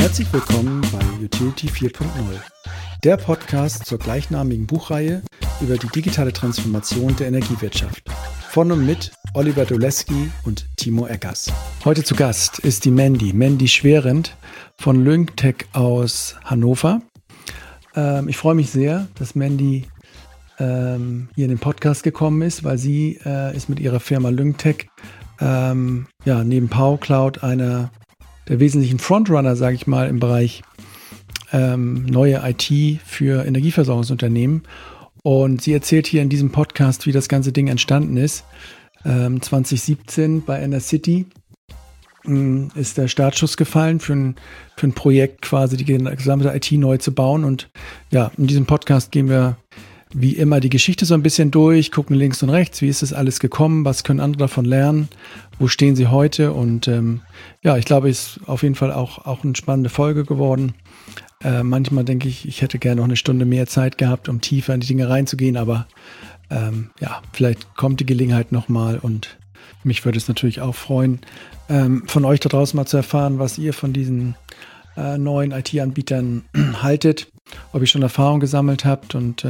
Herzlich willkommen bei Utility 4.0, der Podcast zur gleichnamigen Buchreihe über die digitale Transformation der Energiewirtschaft. Von und mit Oliver Doleski und Timo Eggers. Heute zu Gast ist die Mandy Schwerend von Lyngtech aus Hannover. Ich freue mich sehr, dass Mandy hier in den Podcast gekommen ist, weil sie ist mit ihrer Firma Lyngtech neben PowerCloud einer der wesentlichen Frontrunner, sage ich mal, im Bereich neue IT für Energieversorgungsunternehmen. Und sie erzählt hier in diesem Podcast, wie das ganze Ding entstanden ist. 2017 bei Enercity ist der Startschuss gefallen für ein Projekt, quasi die gesamte IT neu zu bauen. Und ja, in diesem Podcast gehen wir wie immer die Geschichte so ein bisschen durch, gucken links und rechts, wie ist das alles gekommen, was können andere davon lernen, wo stehen sie heute. Und ich glaube, es ist auf jeden Fall auch eine spannende Folge geworden. Manchmal denke ich, ich hätte gerne noch eine Stunde mehr Zeit gehabt, um tiefer in die Dinge reinzugehen, aber vielleicht kommt die Gelegenheit nochmal und mich würde es natürlich auch freuen, von euch da draußen mal zu erfahren, was ihr von diesen neuen IT-Anbietern haltet, ob ihr schon Erfahrung gesammelt habt und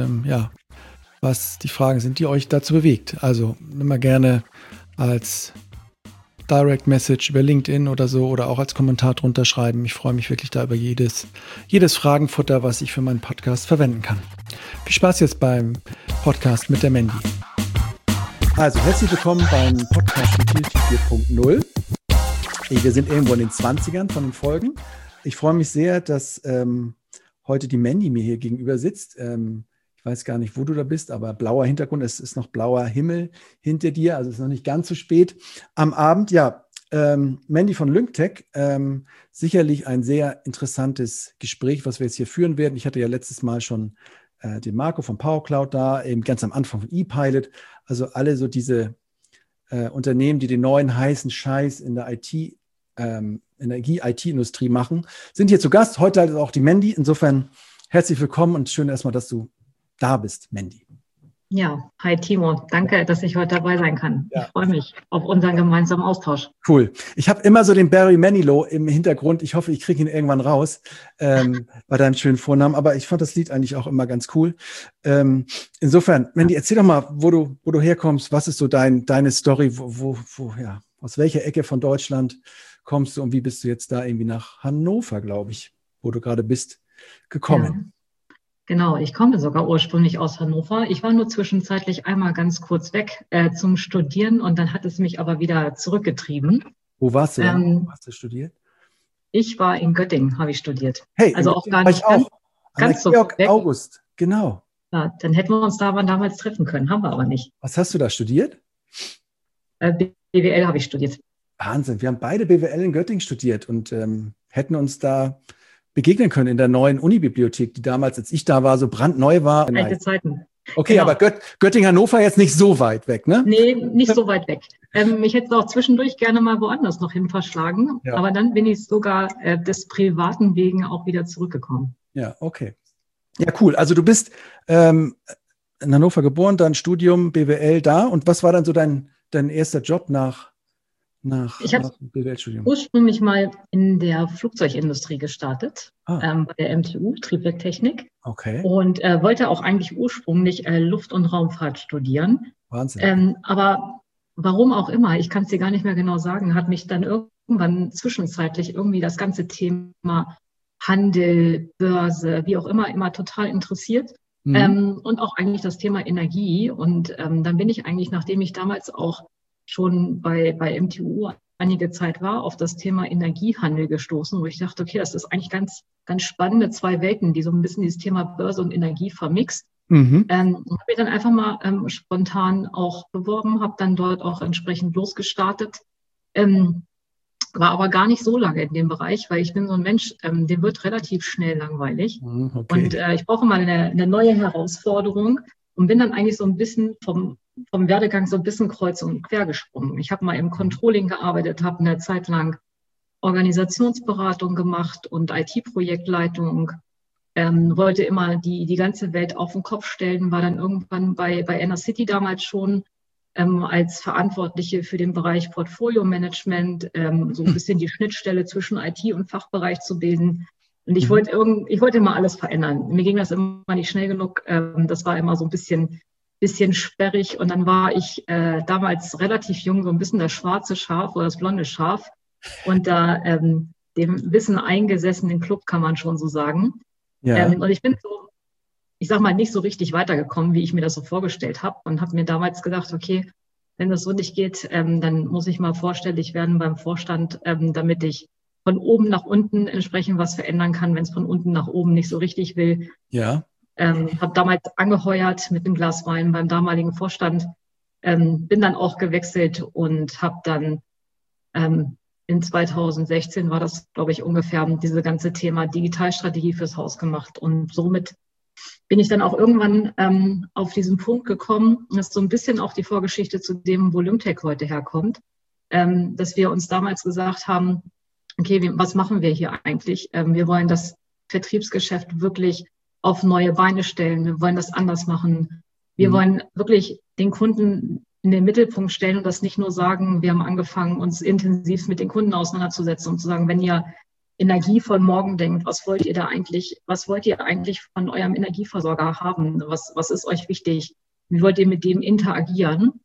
was die Fragen sind, die euch dazu bewegt. Also immer gerne als Direct Message über LinkedIn oder so oder auch als Kommentar drunter schreiben. Ich freue mich wirklich da über jedes Fragenfutter, was ich für meinen Podcast verwenden kann. Viel Spaß jetzt beim Podcast mit der Mandy. Also herzlich willkommen beim Podcast Utility 4.0. Wir sind irgendwo in den 20ern von den Folgen. Ich freue mich sehr, dass heute die Mandy mir hier gegenüber sitzt. Ich weiß gar nicht, wo du da bist, aber blauer Hintergrund, es ist noch blauer Himmel hinter dir, also es ist noch nicht ganz so spät am Abend. Ja, Mandy von Lyngtech, sicherlich ein sehr interessantes Gespräch, was wir jetzt hier führen werden. Ich hatte ja letztes Mal schon den Marco von PowerCloud da, eben ganz am Anfang von ePilot, also alle so diese Unternehmen, die den neuen heißen Scheiß in der Energie-IT-Industrie machen, sind hier zu Gast. Heute halt auch die Mandy. Insofern herzlich willkommen und schön erstmal, dass du da bist, Mandy. Ja, hi Timo. Danke, dass ich heute dabei sein kann. Ja. Ich freue mich auf unseren gemeinsamen Austausch. Cool. Ich habe immer so den Barry Manilow im Hintergrund. Ich hoffe, ich kriege ihn irgendwann raus bei deinem schönen Vornamen. Aber ich fand das Lied eigentlich auch immer ganz cool. Insofern, Mandy, erzähl doch mal, wo du herkommst. Was ist so deine Story? Aus welcher Ecke von Deutschland kommst du und wie bist du jetzt da irgendwie nach Hannover, glaube ich, wo du gerade bist, gekommen? Ja. Genau, ich komme sogar ursprünglich aus Hannover. Ich war nur zwischenzeitlich einmal ganz kurz weg zum Studieren und dann hat es mich aber wieder zurückgetrieben. Wo warst du denn? Wo hast du studiert? Ich war in Göttingen, habe ich studiert. Hey, also auch gar nicht ganz so Georg weg. August, genau. Ja, dann hätten wir uns da damals treffen können, haben wir aber nicht. Was hast du da studiert? BWL habe ich studiert. Wahnsinn, wir haben beide BWL in Göttingen studiert und hätten uns da begegnen können in der neuen Unibibliothek, die damals, als ich da war, so brandneu war. Alte Zeiten. Okay, genau. Aber Göttingen-Hannover jetzt nicht so weit weg, ne? Nee, nicht so weit weg. Ich hätte es auch zwischendurch gerne mal woanders noch hin verschlagen, ja. Aber dann bin ich sogar des privaten Wegen auch wieder zurückgekommen. Ja, okay. Ja, cool. Also du bist in Hannover geboren, dann Studium, BWL da. Und was war dann so dein erster Job nach ich habe ursprünglich mal in der Flugzeugindustrie gestartet, bei der MTU, Triebwerktechnik. Okay. Und wollte auch eigentlich ursprünglich Luft- und Raumfahrt studieren. Wahnsinn. Aber warum auch immer, ich kann es dir gar nicht mehr genau sagen, hat mich dann irgendwann zwischenzeitlich irgendwie das ganze Thema Handel, Börse, wie auch immer total interessiert. Und auch eigentlich das Thema Energie. Und dann bin ich eigentlich, nachdem ich damals auch schon bei MTU einige Zeit war, auf das Thema Energiehandel gestoßen, wo ich dachte, okay, das ist eigentlich ganz, ganz spannende zwei Welten, die so ein bisschen dieses Thema Börse und Energie vermixt. Und habe mich dann einfach mal spontan auch beworben, habe dann dort auch entsprechend losgestartet, war aber gar nicht so lange in dem Bereich, weil ich bin so ein Mensch, dem wird relativ schnell langweilig. Okay. Und ich brauche mal eine neue Herausforderung und bin dann eigentlich so ein bisschen vom Werdegang so ein bisschen kreuz und quer gesprungen. Ich habe mal im Controlling gearbeitet, habe eine Zeit lang Organisationsberatung gemacht und IT-Projektleitung, wollte immer die ganze Welt auf den Kopf stellen, war dann irgendwann bei Enercity damals schon als Verantwortliche für den Bereich Portfolio-Management, so ein bisschen die Schnittstelle zwischen IT und Fachbereich zu bilden. Und ich wollte immer alles verändern. Mir ging das immer nicht schnell genug. Das war immer so ein bisschen sperrig. Und dann war ich damals relativ jung, so ein bisschen das schwarze Schaf oder das blonde Schaf. Und da dem Wissen eingesessenen Club, kann man schon so sagen. Ja. Und ich bin so, ich sag mal, nicht so richtig weitergekommen, wie ich mir das so vorgestellt habe. Und habe mir damals gedacht, okay, wenn das so nicht geht, dann muss ich mal vorstellig werden beim Vorstand, damit ich von oben nach unten entsprechend was verändern kann, wenn es von unten nach oben nicht so richtig will. Ja. Habe damals angeheuert mit einem Glas Wein beim damaligen Vorstand, bin dann auch gewechselt und habe dann in 2016 war das, glaube ich, ungefähr diese ganze Thema Digitalstrategie fürs Haus gemacht. Und somit bin ich dann auch irgendwann auf diesen Punkt gekommen. Das ist so ein bisschen auch die Vorgeschichte zu dem, wo Lymtech heute herkommt, dass wir uns damals gesagt haben, okay, was machen wir hier eigentlich? Wir wollen das Vertriebsgeschäft wirklich auf neue Beine stellen. Wir wollen das anders machen. Wir wollen wirklich den Kunden in den Mittelpunkt stellen und das nicht nur sagen, wir haben angefangen, uns intensiv mit den Kunden auseinanderzusetzen und zu sagen, wenn ihr Energie von morgen denkt, was wollt ihr eigentlich von eurem Energieversorger haben? Was ist euch wichtig? Wie wollt ihr mit dem interagieren?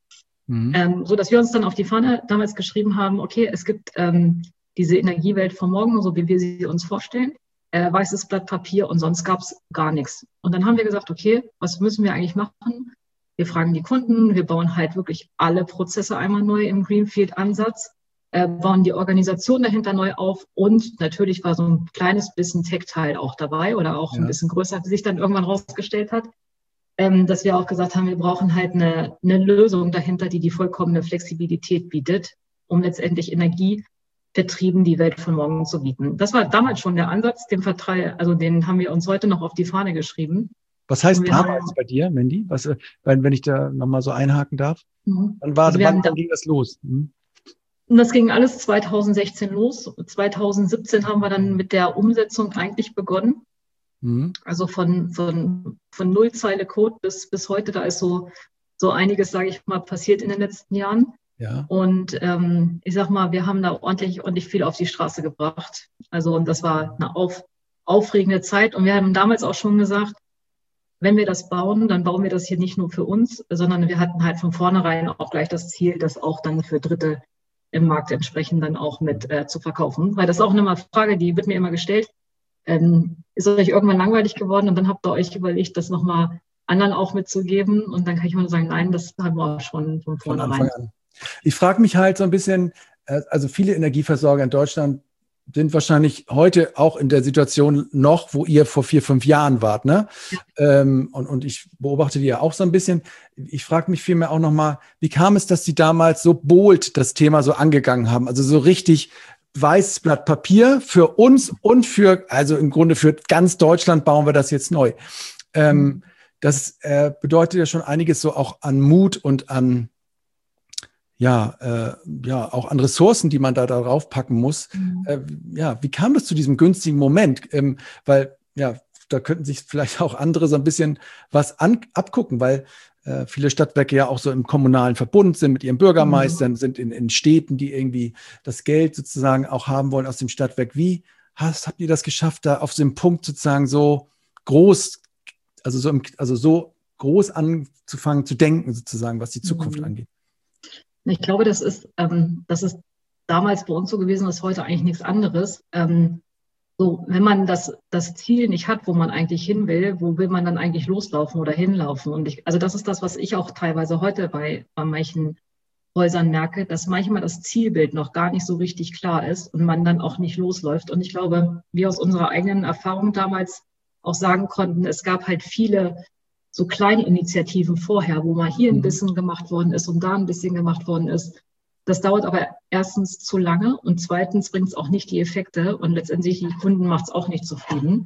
So dass wir uns dann auf die Fahne damals geschrieben haben, okay, es gibt diese Energiewelt von morgen, so wie wir sie uns vorstellen, weißes Blatt Papier und sonst gab es gar nichts. Und dann haben wir gesagt, okay, was müssen wir eigentlich machen? Wir fragen die Kunden, wir bauen halt wirklich alle Prozesse einmal neu im Greenfield-Ansatz, bauen die Organisation dahinter neu auf und natürlich war so ein kleines bisschen Tech-Teil auch dabei oder auch ein bisschen größer, wie sich dann irgendwann rausgestellt hat, dass wir auch gesagt haben, wir brauchen halt eine Lösung dahinter, die vollkommene Flexibilität bietet, um letztendlich energievertrieben die Welt von morgen zu bieten. Das war damals schon der Ansatz, den haben wir uns heute noch auf die Fahne geschrieben. Was heißt damals bei dir, Mandy? Wenn ich da nochmal so einhaken darf? Wann ging das los? Und das ging alles 2016 los. 2017 haben wir dann mit der Umsetzung eigentlich begonnen. Also von Nullzeile Code bis heute, da ist so einiges, sage ich mal, passiert in den letzten Jahren. Ja. Und ich sag mal, wir haben da ordentlich viel auf die Straße gebracht. Also und das war eine aufregende Zeit. Und wir haben damals auch schon gesagt, wenn wir das bauen, dann bauen wir das hier nicht nur für uns, sondern wir hatten halt von vornherein auch gleich das Ziel, das auch dann für Dritte im Markt entsprechend dann auch mit zu verkaufen. Weil das ist auch eine Frage, die wird mir immer gestellt. Ist euch irgendwann langweilig geworden und dann habt ihr euch überlegt, das nochmal anderen auch mitzugeben und dann kann ich mal sagen, nein, das haben wir auch schon von vornherein. Ich frage mich halt so ein bisschen, also viele Energieversorger in Deutschland sind wahrscheinlich heute auch in der Situation noch, wo ihr vor 4, 5 Jahren wart, ne? Ja. Und ich beobachte die ja auch so ein bisschen. Ich frage mich vielmehr auch nochmal, wie kam es, dass die damals so bold das Thema so angegangen haben? Also so richtig weißes Blatt Papier für uns und also im Grunde für ganz Deutschland bauen wir das jetzt neu. Das bedeutet ja schon einiges so auch an Mut und an auch an Ressourcen, die man da drauf packen muss. Wie kam das zu diesem günstigen Moment? Weil, da könnten sich vielleicht auch andere so ein bisschen was abgucken, weil viele Stadtwerke ja auch so im kommunalen Verbund sind mit ihren Bürgermeistern, sind in Städten, die irgendwie das Geld sozusagen auch haben wollen aus dem Stadtwerk. Wie habt ihr das geschafft, da auf so einem Punkt sozusagen so groß, so groß anzufangen zu denken, sozusagen, was die Zukunft angeht? Ich glaube, das ist damals bei uns so gewesen, das ist heute eigentlich nichts anderes. Wenn man das Ziel nicht hat, wo man eigentlich hin will, wo will man dann eigentlich loslaufen oder hinlaufen? Und also das ist das, was ich auch teilweise heute bei manchen Häusern merke, dass manchmal das Zielbild noch gar nicht so richtig klar ist und man dann auch nicht losläuft. Und ich glaube, wir aus unserer eigenen Erfahrung damals auch sagen konnten, es gab halt viele so kleine Initiativen vorher, wo mal hier ein bisschen gemacht worden ist und da ein bisschen gemacht worden ist. Das dauert aber erstens zu lange und zweitens bringt es auch nicht die Effekte und letztendlich die Kunden macht es auch nicht zufrieden.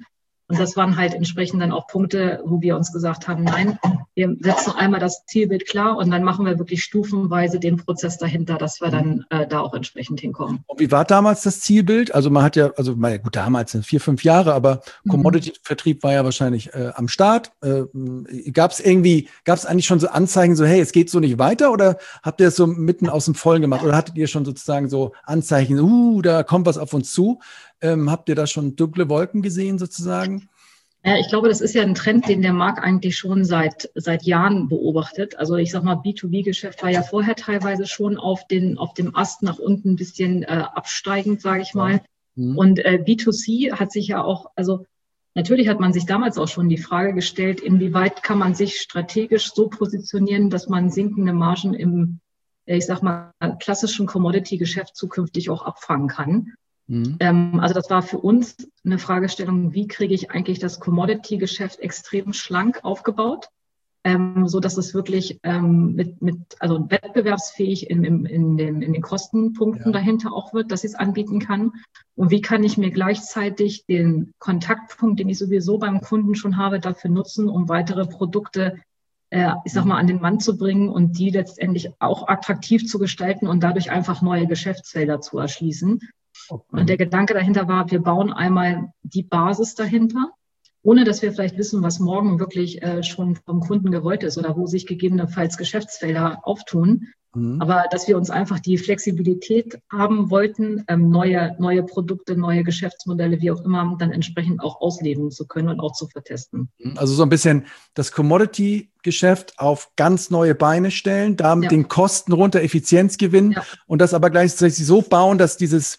Und das waren halt entsprechend dann auch Punkte, wo wir uns gesagt haben, nein, wir setzen einmal das Zielbild klar und dann machen wir wirklich stufenweise den Prozess dahinter, dass wir dann da auch entsprechend hinkommen. Und wie war damals das Zielbild? Also man hat ja, also gut, damals sind 4, 5 Jahre, aber Commodity-Vertrieb war ja wahrscheinlich am Start. Gab es eigentlich schon so Anzeichen, so hey, es geht so nicht weiter, oder habt ihr es so mitten aus dem Vollen gemacht? Oder hattet ihr schon sozusagen so Anzeichen, da kommt was auf uns zu? Habt ihr da schon dunkle Wolken gesehen sozusagen? Ja, ich glaube, das ist ja ein Trend, den der Markt eigentlich schon seit Jahren beobachtet. Also ich sag mal, B2B-Geschäft war ja vorher teilweise schon auf dem Ast nach unten ein bisschen absteigend, sage ich mal. Und B2C hat sich ja auch, also natürlich hat man sich damals auch schon die Frage gestellt, inwieweit kann man sich strategisch so positionieren, dass man sinkende Margen im, ich sag mal, klassischen Commodity-Geschäft zukünftig auch abfangen kann. Also das war für uns eine Fragestellung, wie kriege ich eigentlich das Commodity-Geschäft extrem schlank aufgebaut, so dass es wirklich also wettbewerbsfähig in den Kostenpunkten dahinter auch wird, dass ich es anbieten kann. Und wie kann ich mir gleichzeitig den Kontaktpunkt, den ich sowieso beim Kunden schon habe, dafür nutzen, um weitere Produkte ich sag mal, an den Mann zu bringen und die letztendlich auch attraktiv zu gestalten und dadurch einfach neue Geschäftsfelder zu erschließen. Und der Gedanke dahinter war, wir bauen einmal die Basis dahinter, ohne dass wir vielleicht wissen, was morgen wirklich schon vom Kunden gewollt ist oder wo sich gegebenenfalls Geschäftsfelder auftun. Aber dass wir uns einfach die Flexibilität haben wollten, neue Produkte, neue Geschäftsmodelle, wie auch immer, dann entsprechend auch ausleben zu können und auch zu vertesten. Also so ein bisschen das Commodity-Geschäft auf ganz neue Beine stellen, damit den Kosten runter, Effizienz gewinnen und das aber gleichzeitig so bauen, dass diese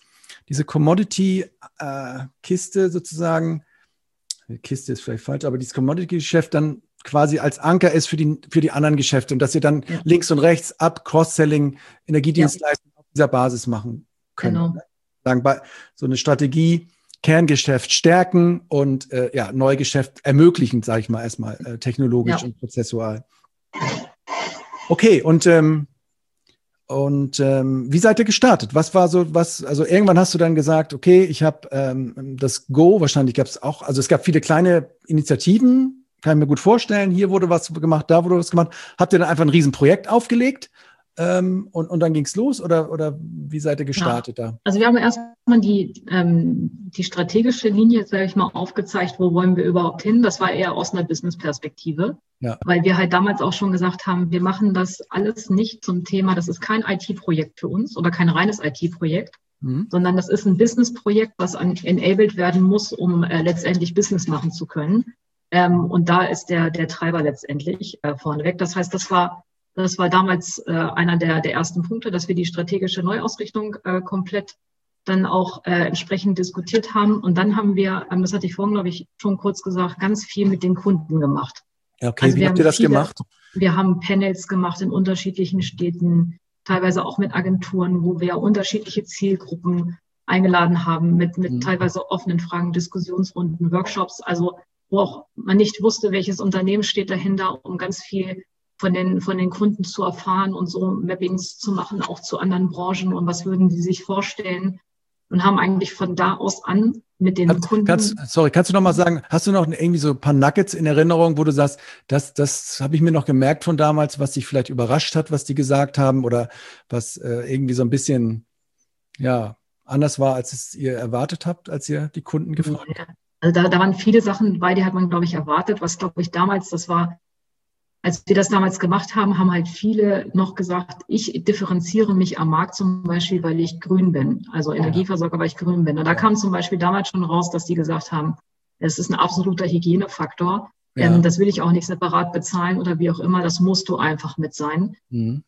Commodity-Kiste sozusagen, Kiste ist vielleicht falsch, aber dieses Commodity-Geschäft dann quasi als Anker ist für die anderen Geschäfte und dass ihr dann links und rechts ab Cross-Selling, Energiedienstleistungen auf dieser Basis machen können. Genau. So eine Strategie, Kerngeschäft stärken und Neugeschäft ermöglichen, sage ich mal erstmal, technologisch und prozessual. Okay, und wie seid ihr gestartet? Was war so, also irgendwann hast du dann gesagt, okay, ich habe das Go, wahrscheinlich gab es auch, also es gab viele kleine Initiativen, kann ich mir gut vorstellen, hier wurde was gemacht, da wurde was gemacht. Habt ihr dann einfach ein Riesenprojekt aufgelegt und dann ging es los oder wie seid ihr gestartet da? Also wir haben erstmal die strategische Linie, sage ich mal, aufgezeigt, wo wollen wir überhaupt hin? Das war eher aus einer Business-Perspektive, weil wir halt damals auch schon gesagt haben, wir machen das alles nicht zum Thema, das ist kein IT-Projekt für uns oder kein reines IT-Projekt, sondern das ist ein Business-Projekt, was enabled werden muss, um letztendlich Business machen zu können. Und da ist der Treiber letztendlich vorneweg. Das heißt, das war damals einer der ersten Punkte, dass wir die strategische Neuausrichtung komplett dann auch entsprechend diskutiert haben. Und dann haben wir, das hatte ich vorhin, glaube ich, schon kurz gesagt, ganz viel mit den Kunden gemacht. Ja, okay, also wie habt ihr das gemacht? Wir haben Panels gemacht in unterschiedlichen Städten, teilweise auch mit Agenturen, wo wir unterschiedliche Zielgruppen eingeladen haben, mit teilweise offenen Fragen, Diskussionsrunden, Workshops, also wo auch man nicht wusste, welches Unternehmen steht dahinter, um ganz viel von den Kunden zu erfahren und so Mappings zu machen, auch zu anderen Branchen und was würden die sich vorstellen und haben eigentlich von da aus an mit den Kunden. Kannst du noch mal sagen, hast du noch irgendwie so ein paar Nuggets in Erinnerung, wo du sagst, das habe ich mir noch gemerkt von damals, was dich vielleicht überrascht hat, was die gesagt haben oder was irgendwie so ein bisschen anders war, als es ihr erwartet habt, als ihr die Kunden gefragt habt? Also da waren viele Sachen dabei, die hat man, glaube ich, erwartet. Was, glaube ich, damals, das war, als wir das damals gemacht haben, haben halt viele noch gesagt, ich differenziere mich am Markt zum Beispiel, weil ich grün bin. Also Energieversorger, weil ich grün bin. Und da kam zum Beispiel damals schon raus, dass die gesagt haben, es ist ein absoluter Hygienefaktor. Das will ich auch nicht separat bezahlen oder wie auch immer. Das musst du einfach mit sein.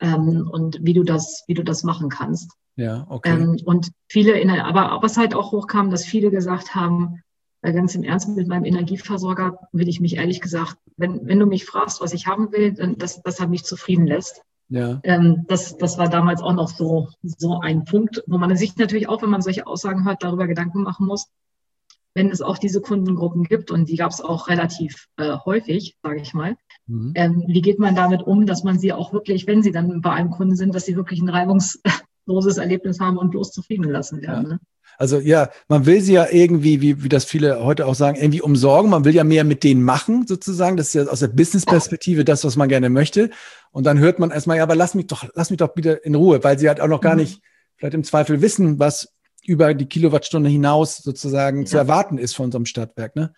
Und wie du das machen kannst. Ja, okay. Und viele, aber was halt auch hochkam, dass viele gesagt haben, ganz im Ernst, mit meinem Energieversorger will ich mich ehrlich gesagt, wenn du mich fragst, was ich haben will, dann das hat mich zufrieden lässt. Ja. Das war damals auch noch so ein Punkt, wo man sich natürlich auch, wenn man solche Aussagen hört, darüber Gedanken machen muss, wenn es auch diese Kundengruppen gibt und die gab es auch relativ häufig, sage ich mal. Wie geht man damit um, dass man sie auch wirklich, wenn sie dann bei einem Kunden sind, dass sie wirklich ein reibungsloses Erlebnis haben und bloß zufrieden lassen werden. Ja. Ne? Also ja, man will sie ja irgendwie, wie das viele heute auch sagen, irgendwie umsorgen. Man will ja mehr mit denen machen, sozusagen. Das ist ja aus der Business-Perspektive das, was man gerne möchte. Und dann hört man erstmal, ja, aber lass mich doch bitte in Ruhe, weil sie halt auch noch gar nicht vielleicht im Zweifel wissen, was über die Kilowattstunde hinaus sozusagen zu erwarten ist von so einem Stadtwerk. Ne?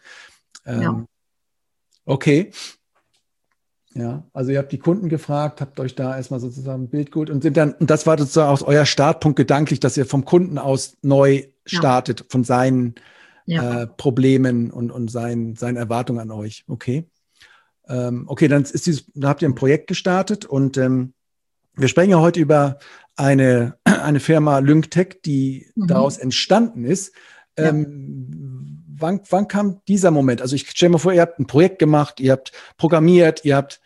Okay. Ja, also ihr habt die Kunden gefragt, habt euch da erstmal sozusagen ein Bild geholt und und das war sozusagen auch euer Startpunkt gedanklich, dass ihr vom Kunden aus neu startet, von seinen Problemen und seinen Erwartungen an euch. Okay. Okay, dann habt ihr ein Projekt gestartet und wir sprechen ja heute über eine Firma LyncTech, die daraus entstanden ist. Wann kam dieser Moment? Also ich stelle mir vor, ihr habt ein Projekt gemacht, ihr habt programmiert, ihr habt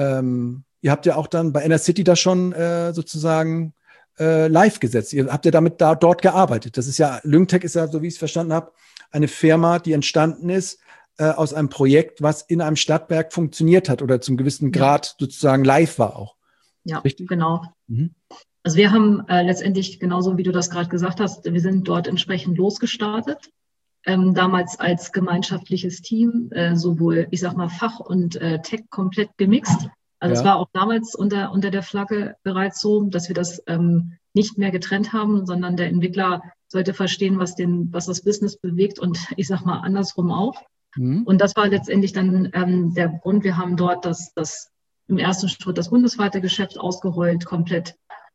ja auch dann bei Enercity das schon sozusagen live gesetzt. Ihr habt ja damit dort gearbeitet. Das ist ja, LyncTech ist ja, so wie ich es verstanden habe, eine Firma, die entstanden ist aus einem Projekt, was in einem Stadtwerk funktioniert hat oder zum gewissen Grad sozusagen live war auch. Ja, richtig? Genau. Also wir haben letztendlich, genauso wie du das gerade gesagt hast, wir sind dort entsprechend losgestartet. Damals als gemeinschaftliches Team, sowohl, ich sag mal, Fach und Tech komplett gemixt. Also es war auch damals unter der Flagge bereits so, dass wir das nicht mehr getrennt haben, sondern der Entwickler sollte verstehen, was das Business bewegt und ich sag mal andersrum auch. Und das war letztendlich dann der Grund. Wir haben dort das im ersten Schritt das bundesweite Geschäft ausgerollt, komplett.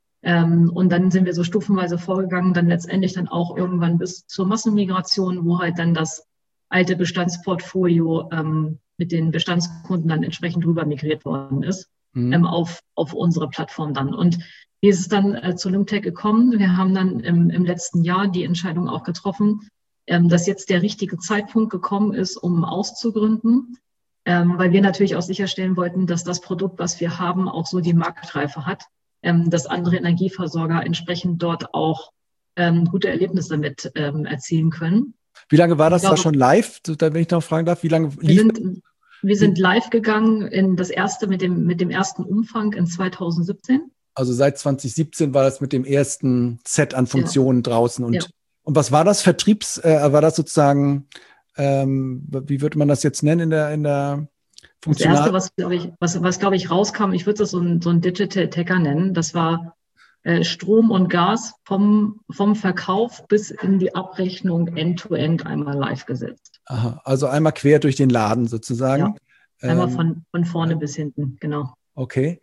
Und dann sind wir so stufenweise vorgegangen, dann letztendlich dann auch irgendwann bis zur Massenmigration, wo halt dann das alte Bestandsportfolio mit den Bestandskunden dann entsprechend rüber migriert worden ist auf unsere Plattform dann. Und wie ist es dann zu LyncTech gekommen? Wir haben dann im letzten Jahr die Entscheidung auch getroffen, dass jetzt der richtige Zeitpunkt gekommen ist, um auszugründen, weil wir natürlich auch sicherstellen wollten, dass das Produkt, was wir haben, auch so die Marktreife hat, dass andere Energieversorger entsprechend dort auch gute Erlebnisse damit erzielen können. Wie lange war das da schon live? Wenn ich noch fragen darf, wie lange lief wir sind live gegangen in das erste mit dem ersten Umfang in 2017. Also seit 2017 war das mit dem ersten Set an Funktionen draußen. Und was war das? War das sozusagen, wie würde man das jetzt nennen in der Das erste, was glaube ich, rauskam, ich würde das so ein Digital Tacker nennen, das war Strom und Gas vom Verkauf bis in die Abrechnung end-to-end einmal live gesetzt. Aha, also einmal quer durch den Laden sozusagen. Ja, einmal von vorne bis hinten, genau. Okay.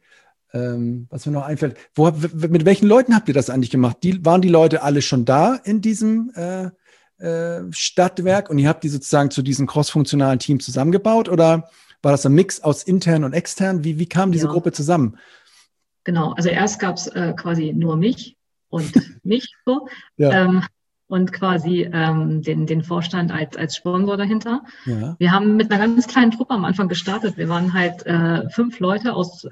Was mir noch einfällt, mit welchen Leuten habt ihr das eigentlich gemacht? Waren die Leute alle schon da in diesem Stadtwerk und ihr habt die sozusagen zu diesem crossfunktionalen Team zusammengebaut oder war das ein Mix aus intern und extern? Wie kam diese Gruppe zusammen? Genau, also erst gab es quasi nur mich und mich so und quasi den Vorstand als Sponsor dahinter. Ja. Wir haben mit einer ganz kleinen Truppe am Anfang gestartet. Wir waren halt 5 Leute aus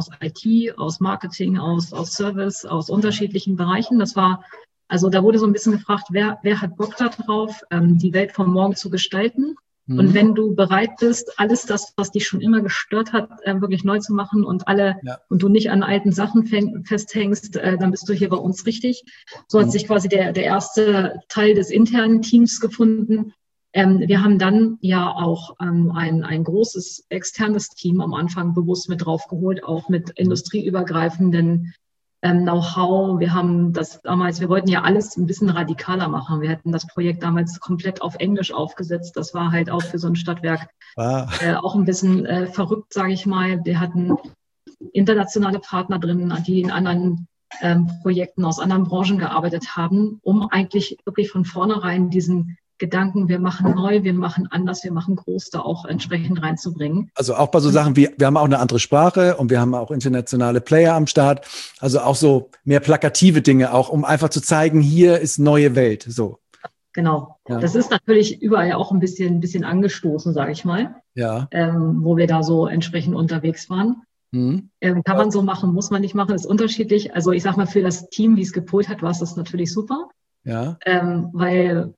IT, aus Marketing, aus Service, aus unterschiedlichen Bereichen. Also da wurde so ein bisschen gefragt, wer hat Bock da drauf, die Welt von morgen zu gestalten. Und wenn du bereit bist, alles das, was dich schon immer gestört hat, wirklich neu zu machen und du nicht an alten Sachen festhängst, dann bist du hier bei uns richtig. So hat sich quasi der erste Teil des internen Teams gefunden. Wir haben dann ja auch ein großes externes Team am Anfang bewusst mit draufgeholt, auch mit industrieübergreifenden Know-how. Wir wollten ja alles ein bisschen radikaler machen. Wir hätten das Projekt damals komplett auf Englisch aufgesetzt. Das war halt auch für so ein Stadtwerk auch ein bisschen verrückt, sage ich mal. Wir hatten internationale Partner drin, die in anderen Projekten aus anderen Branchen gearbeitet haben, um eigentlich wirklich von vornherein diesen Gedanken, wir machen neu, wir machen anders, wir machen groß, da auch entsprechend reinzubringen. Also auch bei so Sachen wie, wir haben auch eine andere Sprache und wir haben auch internationale Player am Start. Also auch so mehr plakative Dinge, auch um einfach zu zeigen, hier ist neue Welt. So. Genau. Ja. Das ist natürlich überall auch ein bisschen angestoßen, sage ich mal. Ja. Wo wir da so entsprechend unterwegs waren. Kann man so machen, muss man nicht machen, ist unterschiedlich. Also ich sag mal, für das Team, wie es gepolt hat, war es das natürlich super. Ja. Weil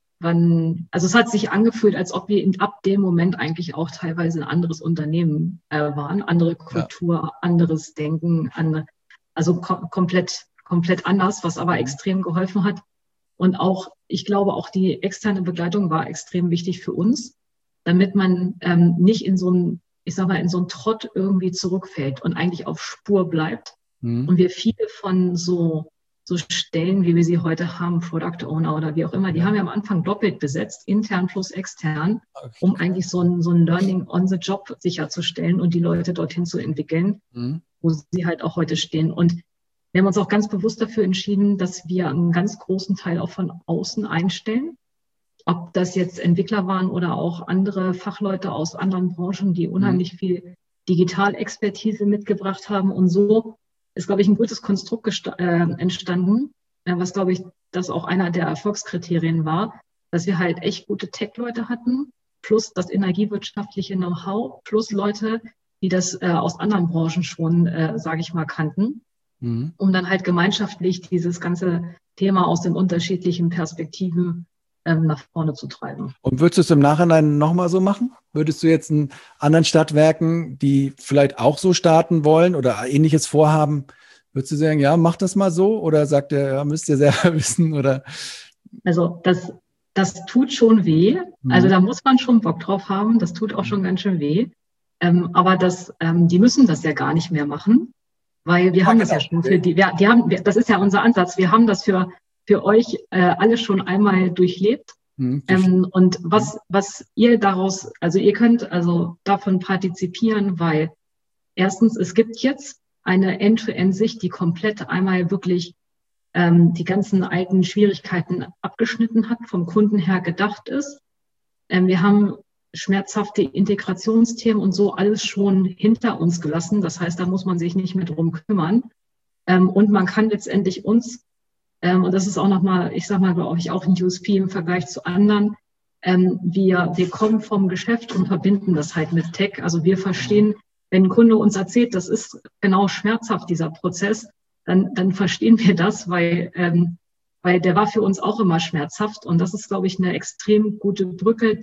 es hat sich angefühlt, als ob wir ab dem Moment eigentlich auch teilweise ein anderes Unternehmen waren, andere Kultur, anderes Denken, komplett anders, was aber extrem geholfen hat. Und auch, ich glaube, auch die externe Begleitung war extrem wichtig für uns, damit man nicht in so einen, ich sag mal, in so einen Trott irgendwie zurückfällt und eigentlich auf Spur bleibt. Und wir viele von so Stellen, wie wir sie heute haben, Product Owner oder wie auch immer, die haben wir am Anfang doppelt besetzt, intern plus extern, um eigentlich so ein Learning on the Job sicherzustellen und die Leute dorthin zu entwickeln, wo sie halt auch heute stehen. Und wir haben uns auch ganz bewusst dafür entschieden, dass wir einen ganz großen Teil auch von außen einstellen. Ob das jetzt Entwickler waren oder auch andere Fachleute aus anderen Branchen, die unheimlich viel Digitalexpertise mitgebracht haben. Und so ist, glaube ich, ein gutes Konstrukt entstanden, was, glaube ich, das auch einer der Erfolgskriterien war, dass wir halt echt gute Tech-Leute hatten, plus das energiewirtschaftliche Know-how, plus Leute, die das aus anderen Branchen schon, sage ich mal, kannten, um dann halt gemeinschaftlich dieses ganze Thema aus den unterschiedlichen Perspektiven nach vorne zu treiben. Und würdest du es im Nachhinein nochmal so machen? Würdest du jetzt in anderen Stadtwerken, die vielleicht auch so starten wollen oder Ähnliches vorhaben, würdest du sagen, ja, mach das mal so? Oder sagt er, ja, müsst ihr selber wissen? Oder? Also das tut schon weh. Also da muss man schon Bock drauf haben. Das tut auch schon ganz schön weh. Aber die müssen das ja gar nicht mehr machen, weil wir haben das ja schon für das ist ja unser Ansatz. Wir haben das für euch alle schon einmal durchlebt. Und was ihr daraus, also ihr könnt also davon partizipieren, weil erstens, es gibt jetzt eine End-to-End-Sicht, die komplett einmal wirklich die ganzen alten Schwierigkeiten abgeschnitten hat, vom Kunden her gedacht ist. Wir haben schmerzhafte Integrationsthemen und so alles schon hinter uns gelassen. Das heißt, da muss man sich nicht mehr drum kümmern. Und man kann letztendlich uns und das ist auch nochmal, ich sag mal, glaube ich, auch ein USP im Vergleich zu anderen. Wir kommen vom Geschäft und verbinden das halt mit Tech. Also wir verstehen, wenn ein Kunde uns erzählt, das ist genau schmerzhaft, dieser Prozess, dann verstehen wir das, weil der war für uns auch immer schmerzhaft. Und das ist, glaube ich, eine extrem gute Brücke,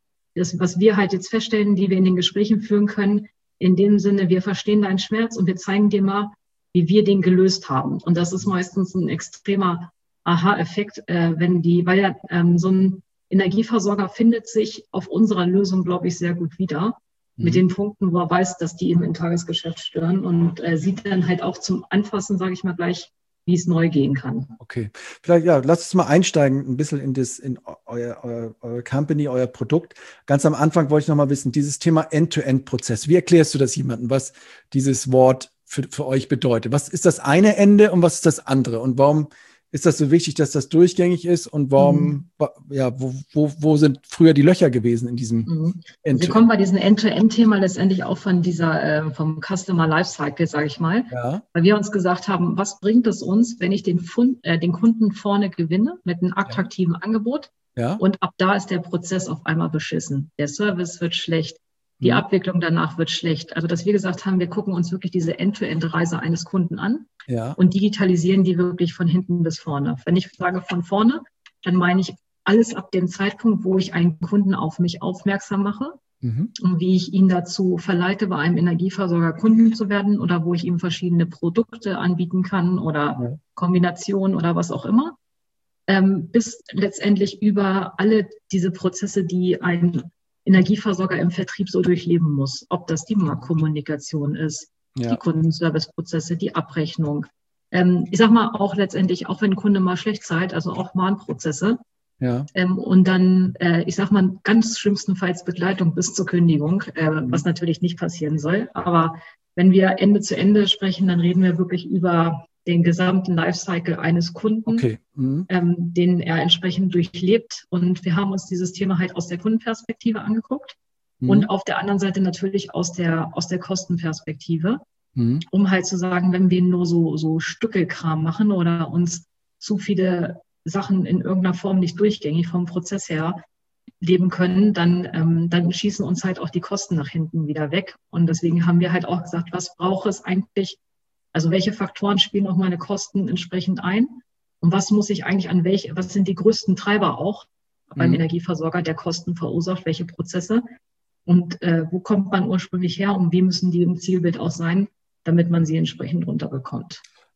was wir halt jetzt feststellen, die wir in den Gesprächen führen können. In dem Sinne, wir verstehen deinen Schmerz und wir zeigen dir mal, wie wir den gelöst haben. Und das ist meistens ein extremer Aha-Effekt, weil so ein Energieversorger findet sich auf unserer Lösung, glaube ich, sehr gut wieder. Mit den Punkten, wo er weiß, dass die eben im Tagesgeschäft stören und sieht dann halt auch zum Anfassen, sage ich mal gleich, wie es neu gehen kann. Okay, vielleicht ja, lasst uns mal einsteigen ein bisschen in euer Company, euer Produkt. Ganz am Anfang wollte ich noch mal wissen, dieses Thema End-to-End-Prozess. Wie erklärst du das jemandem, was dieses Wort für euch bedeutet? Was ist das eine Ende und was ist das andere? Und warum ist das so wichtig, dass das durchgängig ist? Und warum, wo sind früher die Löcher gewesen in diesem End-to-End? Wir kommen bei diesem End-to-End-Thema letztendlich auch von vom Customer Lifecycle, sage ich mal. Ja. Weil wir uns gesagt haben, was bringt es uns, wenn ich den Kunden vorne gewinne mit einem attraktiven Angebot? Ja. Und ab da ist der Prozess auf einmal beschissen. Der Service wird schlecht. Die Abwicklung danach wird schlecht. Also, dass wir gesagt haben, wir gucken uns wirklich diese End-to-End-Reise eines Kunden an und digitalisieren die wirklich von hinten bis vorne. Wenn ich sage von vorne, dann meine ich alles ab dem Zeitpunkt, wo ich einen Kunden auf mich aufmerksam mache und wie ich ihn dazu verleite, bei einem Energieversorger Kunden zu werden oder wo ich ihm verschiedene Produkte anbieten kann oder Kombinationen oder was auch immer, bis letztendlich über alle diese Prozesse, die ein Energieversorger im Vertrieb so durchleben muss. Ob das die Marktkommunikation ist, die Kundenserviceprozesse, die Abrechnung. Ich sag mal auch letztendlich, auch wenn ein Kunde mal schlecht zahlt, also auch Mahnprozesse. Ja. Und dann, ich sag mal, ganz schlimmstenfalls Begleitung bis zur Kündigung, was natürlich nicht passieren soll. Aber wenn wir Ende zu Ende sprechen, dann reden wir wirklich über den gesamten Lifecycle eines Kunden, den er entsprechend durchlebt. Und wir haben uns dieses Thema halt aus der Kundenperspektive angeguckt und auf der anderen Seite natürlich aus der Kostenperspektive, um halt zu sagen, wenn wir nur so Stückelkram machen oder uns zu viele Sachen in irgendeiner Form nicht durchgängig vom Prozess her leben können, dann schießen uns halt auch die Kosten nach hinten wieder weg. Und deswegen haben wir halt auch gesagt, was braucht es eigentlich? Also welche Faktoren spielen auch meine Kosten entsprechend ein? Und was muss ich eigentlich was sind die größten Treiber auch beim Energieversorger, der Kosten verursacht, welche Prozesse? Und wo kommt man ursprünglich her und wie müssen die im Zielbild auch sein, damit man sie entsprechend runterbekommt?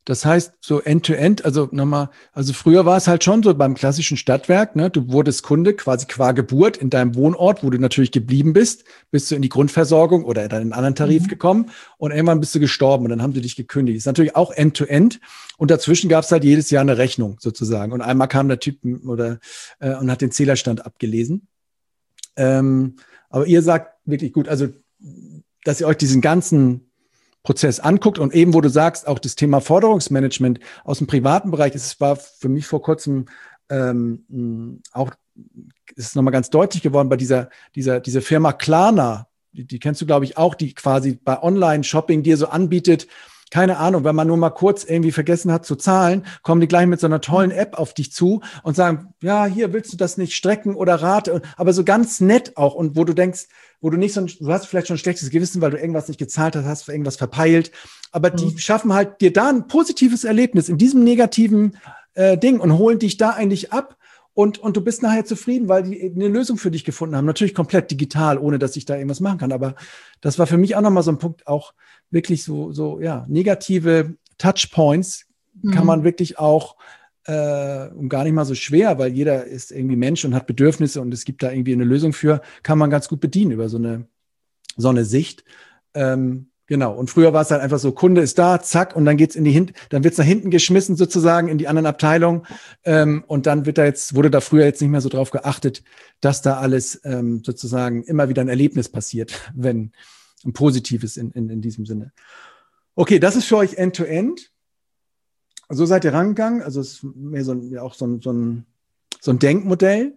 Das heißt, so End-to-End, also nochmal, also früher war es halt schon so beim klassischen Stadtwerk, ne? Du wurdest Kunde quasi qua Geburt in deinem Wohnort, wo du natürlich geblieben bist du in die Grundversorgung oder in einen anderen Tarif gekommen und irgendwann bist du gestorben und dann haben sie dich gekündigt. Das ist natürlich auch End-to-End und dazwischen gab es halt jedes Jahr eine Rechnung sozusagen und einmal kam der Typ und hat den Zählerstand abgelesen. Aber ihr sagt wirklich gut, also dass ihr euch diesen ganzen Prozess anguckt und eben, wo du sagst, auch das Thema Forderungsmanagement aus dem privaten Bereich, es war für mich vor kurzem auch, ist es nochmal ganz deutlich geworden bei dieser Firma Klarna, die kennst du, glaube ich, auch, die quasi bei Online-Shopping dir so anbietet, keine Ahnung, wenn man nur mal kurz irgendwie vergessen hat zu zahlen, kommen die gleich mit so einer tollen App auf dich zu und sagen, ja, hier willst du das nicht strecken oder rate, aber so ganz nett auch und wo du denkst, wo du nicht so, du hast vielleicht schon ein schlechtes Gewissen, weil du irgendwas nicht gezahlt hast, hast irgendwas verpeilt, aber die schaffen halt dir da ein positives Erlebnis in diesem negativen Ding und holen dich da eigentlich ab und du bist nachher zufrieden, weil die eine Lösung für dich gefunden haben. Natürlich komplett digital, ohne dass ich da irgendwas machen kann, aber das war für mich auch nochmal so ein Punkt, auch wirklich so ja, negative Touchpoints kann man wirklich auch und gar nicht mal so schwer, weil jeder ist irgendwie Mensch und hat Bedürfnisse und es gibt da irgendwie eine Lösung für, kann man ganz gut bedienen über so eine Sicht. Genau. Und früher war es halt einfach so, Kunde ist da, zack, und dann geht's dann wird es nach hinten geschmissen sozusagen in die anderen Abteilungen. Und dann wurde da früher jetzt nicht mehr so drauf geachtet, dass da alles sozusagen immer wieder ein Erlebnis passiert, wenn ein positives in diesem Sinne. Okay, das ist für euch End-to-End. So seid ihr rangegangen. Also es ist mehr so ein Denkmodell.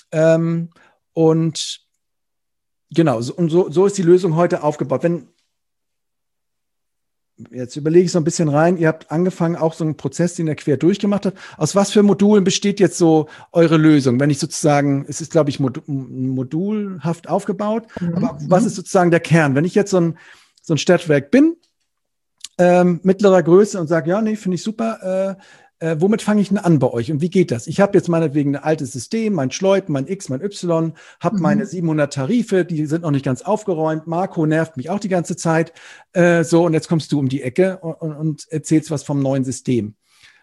Und genau, so ist die Lösung heute aufgebaut. Jetzt überlege ich so ein bisschen rein, ihr habt angefangen, auch so einen Prozess, den ihr quer durchgemacht habt. Aus was für Modulen besteht jetzt so eure Lösung? Wenn ich sozusagen, es ist, glaube ich, modulhaft aufgebaut, aber was ist sozusagen der Kern? Wenn ich jetzt so ein Stadtwerk bin, mittlerer Größe und sage, ja, nee, finde ich super, womit fange ich denn an bei euch und wie geht das? Ich habe jetzt meinetwegen ein altes System, mein Schleut, mein X, mein Y, habe meine 700 Tarife, die sind noch nicht ganz aufgeräumt. Marco nervt mich auch die ganze Zeit. Und jetzt kommst du um die Ecke und erzählst was vom neuen System.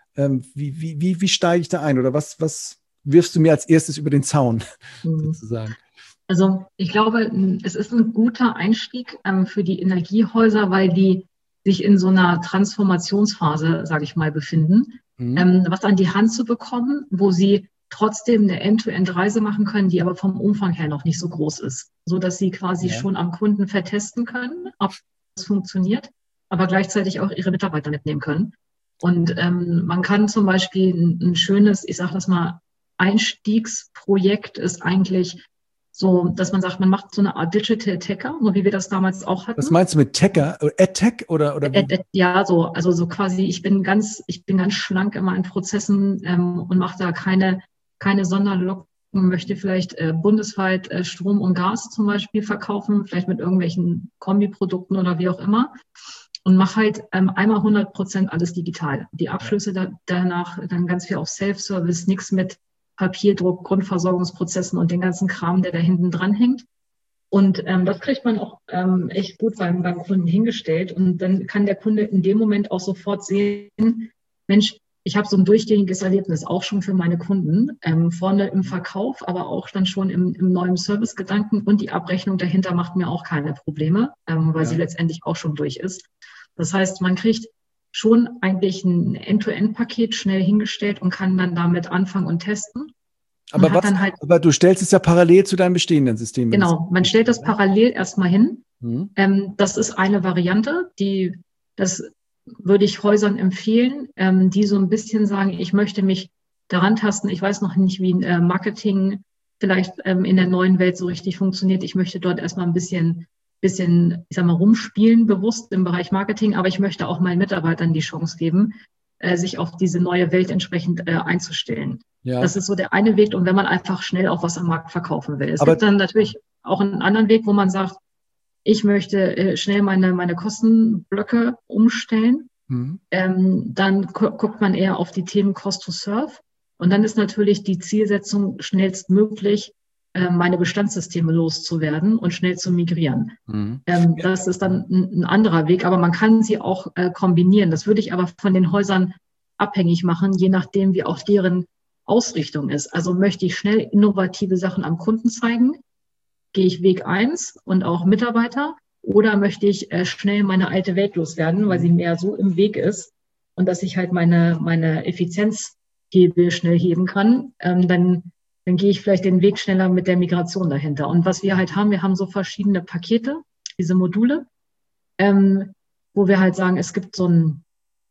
Wie steige ich da ein oder was wirfst du mir als erstes über den Zaun sozusagen? Also ich glaube, es ist ein guter Einstieg für die Energiehäuser, weil die sich in so einer Transformationsphase, sage ich mal, befinden, was an die Hand zu bekommen, wo sie trotzdem eine End-to-End-Reise machen können, die aber vom Umfang her noch nicht so groß ist, sodass sie quasi schon am Kunden vertesten können, ob es funktioniert, aber gleichzeitig auch ihre Mitarbeiter mitnehmen können. Und man kann zum Beispiel ein schönes, ich sage das mal, Einstiegsprojekt ist eigentlich so, dass man sagt, man macht so eine Art Digital Tacker, so wie wir das damals auch hatten. Was meinst du mit Tacker? AdTech oder? Ja, also so quasi, ich bin ganz schlank in meinen Prozessen und mache da keine Sonderlocken, möchte vielleicht bundesweit Strom und Gas zum Beispiel verkaufen, vielleicht mit irgendwelchen Kombiprodukten oder wie auch immer. Und mache halt einmal 100% alles digital. Die Abschlüsse danach dann ganz viel auf Self-Service, nichts mit Papierdruck, Grundversorgungsprozessen und den ganzen Kram, der da hinten dran hängt. Und das kriegt man auch echt gut beim Kunden hingestellt. Und dann kann der Kunde in dem Moment auch sofort sehen, Mensch, ich habe so ein durchgängiges Erlebnis, auch schon für meine Kunden, vorne im Verkauf, aber auch dann schon im neuen Servicegedanken. Und die Abrechnung dahinter macht mir auch keine Probleme, weil sie letztendlich auch schon durch ist. Das heißt, man kriegt schon eigentlich ein End-to-End-Paket schnell hingestellt und kann dann damit anfangen und testen. Aber du stellst es ja parallel zu deinem bestehenden System. Genau, man stellt das parallel erstmal hin. Das ist eine Variante, das würde ich Häusern empfehlen, die so ein bisschen sagen, ich möchte mich daran tasten. Ich weiß noch nicht, wie Marketing vielleicht in der neuen Welt so richtig funktioniert. Ich möchte dort erstmal ein bisschen, ich sag mal, rumspielen, bewusst im Bereich Marketing, aber ich möchte auch meinen Mitarbeitern die Chance geben, sich auf diese neue Welt entsprechend einzustellen. Ja. Das ist so der eine Weg, und wenn man einfach schnell auch was am Markt verkaufen will. Es gibt dann natürlich auch einen anderen Weg, wo man sagt, ich möchte schnell meine Kostenblöcke umstellen. Dann guckt man eher auf die Themen Cost to Serve. Und dann ist natürlich die Zielsetzung schnellstmöglich meine Bestandssysteme loszuwerden und schnell zu migrieren. Das ist dann ein anderer Weg, aber man kann sie auch kombinieren. Das würde ich aber von den Häusern abhängig machen, je nachdem, wie auch deren Ausrichtung ist. Also möchte ich schnell innovative Sachen am Kunden zeigen, gehe ich Weg 1 und auch Mitarbeiter, oder möchte ich schnell meine alte Welt loswerden, weil sie mehr so im Weg ist und dass ich halt meine Effizienzhebel schnell heben kann, dann gehe ich vielleicht den Weg schneller mit der Migration dahinter. Und was wir halt haben, wir haben so verschiedene Pakete, diese Module, wo wir halt sagen, es gibt so ein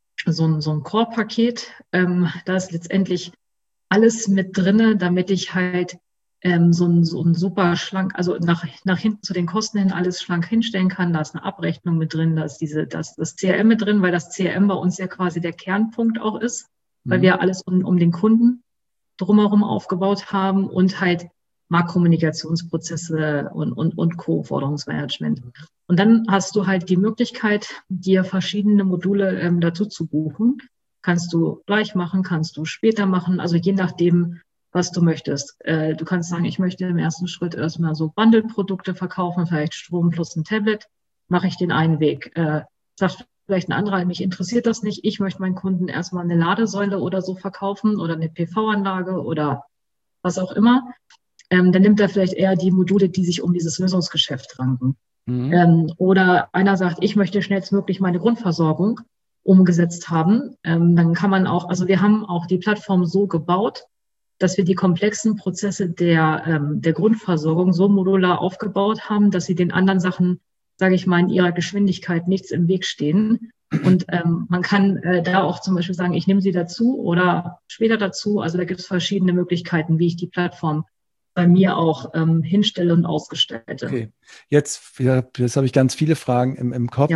Core-Paket, da ist letztendlich alles mit drinne, damit ich halt so ein super schlank, also nach hinten zu den Kosten hin alles schlank hinstellen kann. Da ist eine Abrechnung mit drin, da ist das CRM mit drin, weil das CRM bei uns ja quasi der Kernpunkt auch ist, weil wir alles um den Kunden drumherum aufgebaut haben und halt Marktkommunikationsprozesse und Co-Forderungsmanagement. Und dann hast du halt die Möglichkeit, dir verschiedene Module dazu zu buchen. Kannst du gleich machen, kannst du später machen, also je nachdem, was du möchtest. Du kannst sagen, ich möchte im ersten Schritt erstmal so Bundle-Produkte verkaufen, vielleicht Strom plus ein Tablet, mache ich den einen Weg. Sagt vielleicht ein anderer, mich interessiert das nicht, ich möchte meinen Kunden erstmal eine Ladesäule oder so verkaufen oder eine PV-Anlage oder was auch immer. Dann nimmt er vielleicht eher die Module, die sich um dieses Lösungsgeschäft ranken. Oder einer sagt, ich möchte schnellstmöglich meine Grundversorgung umgesetzt haben. Dann kann man auch, also wir haben auch die Plattform so gebaut, dass wir die komplexen Prozesse der Grundversorgung so modular aufgebaut haben, dass sie den anderen Sachen, sage ich mal, in ihrer Geschwindigkeit nichts im Weg stehen. Und man kann da auch zum Beispiel sagen, ich nehme sie dazu oder später dazu. Also da gibt es verschiedene Möglichkeiten, wie ich die Plattform bei mir auch hinstelle und ausgestalte. Okay, jetzt habe ich ganz viele Fragen im Kopf.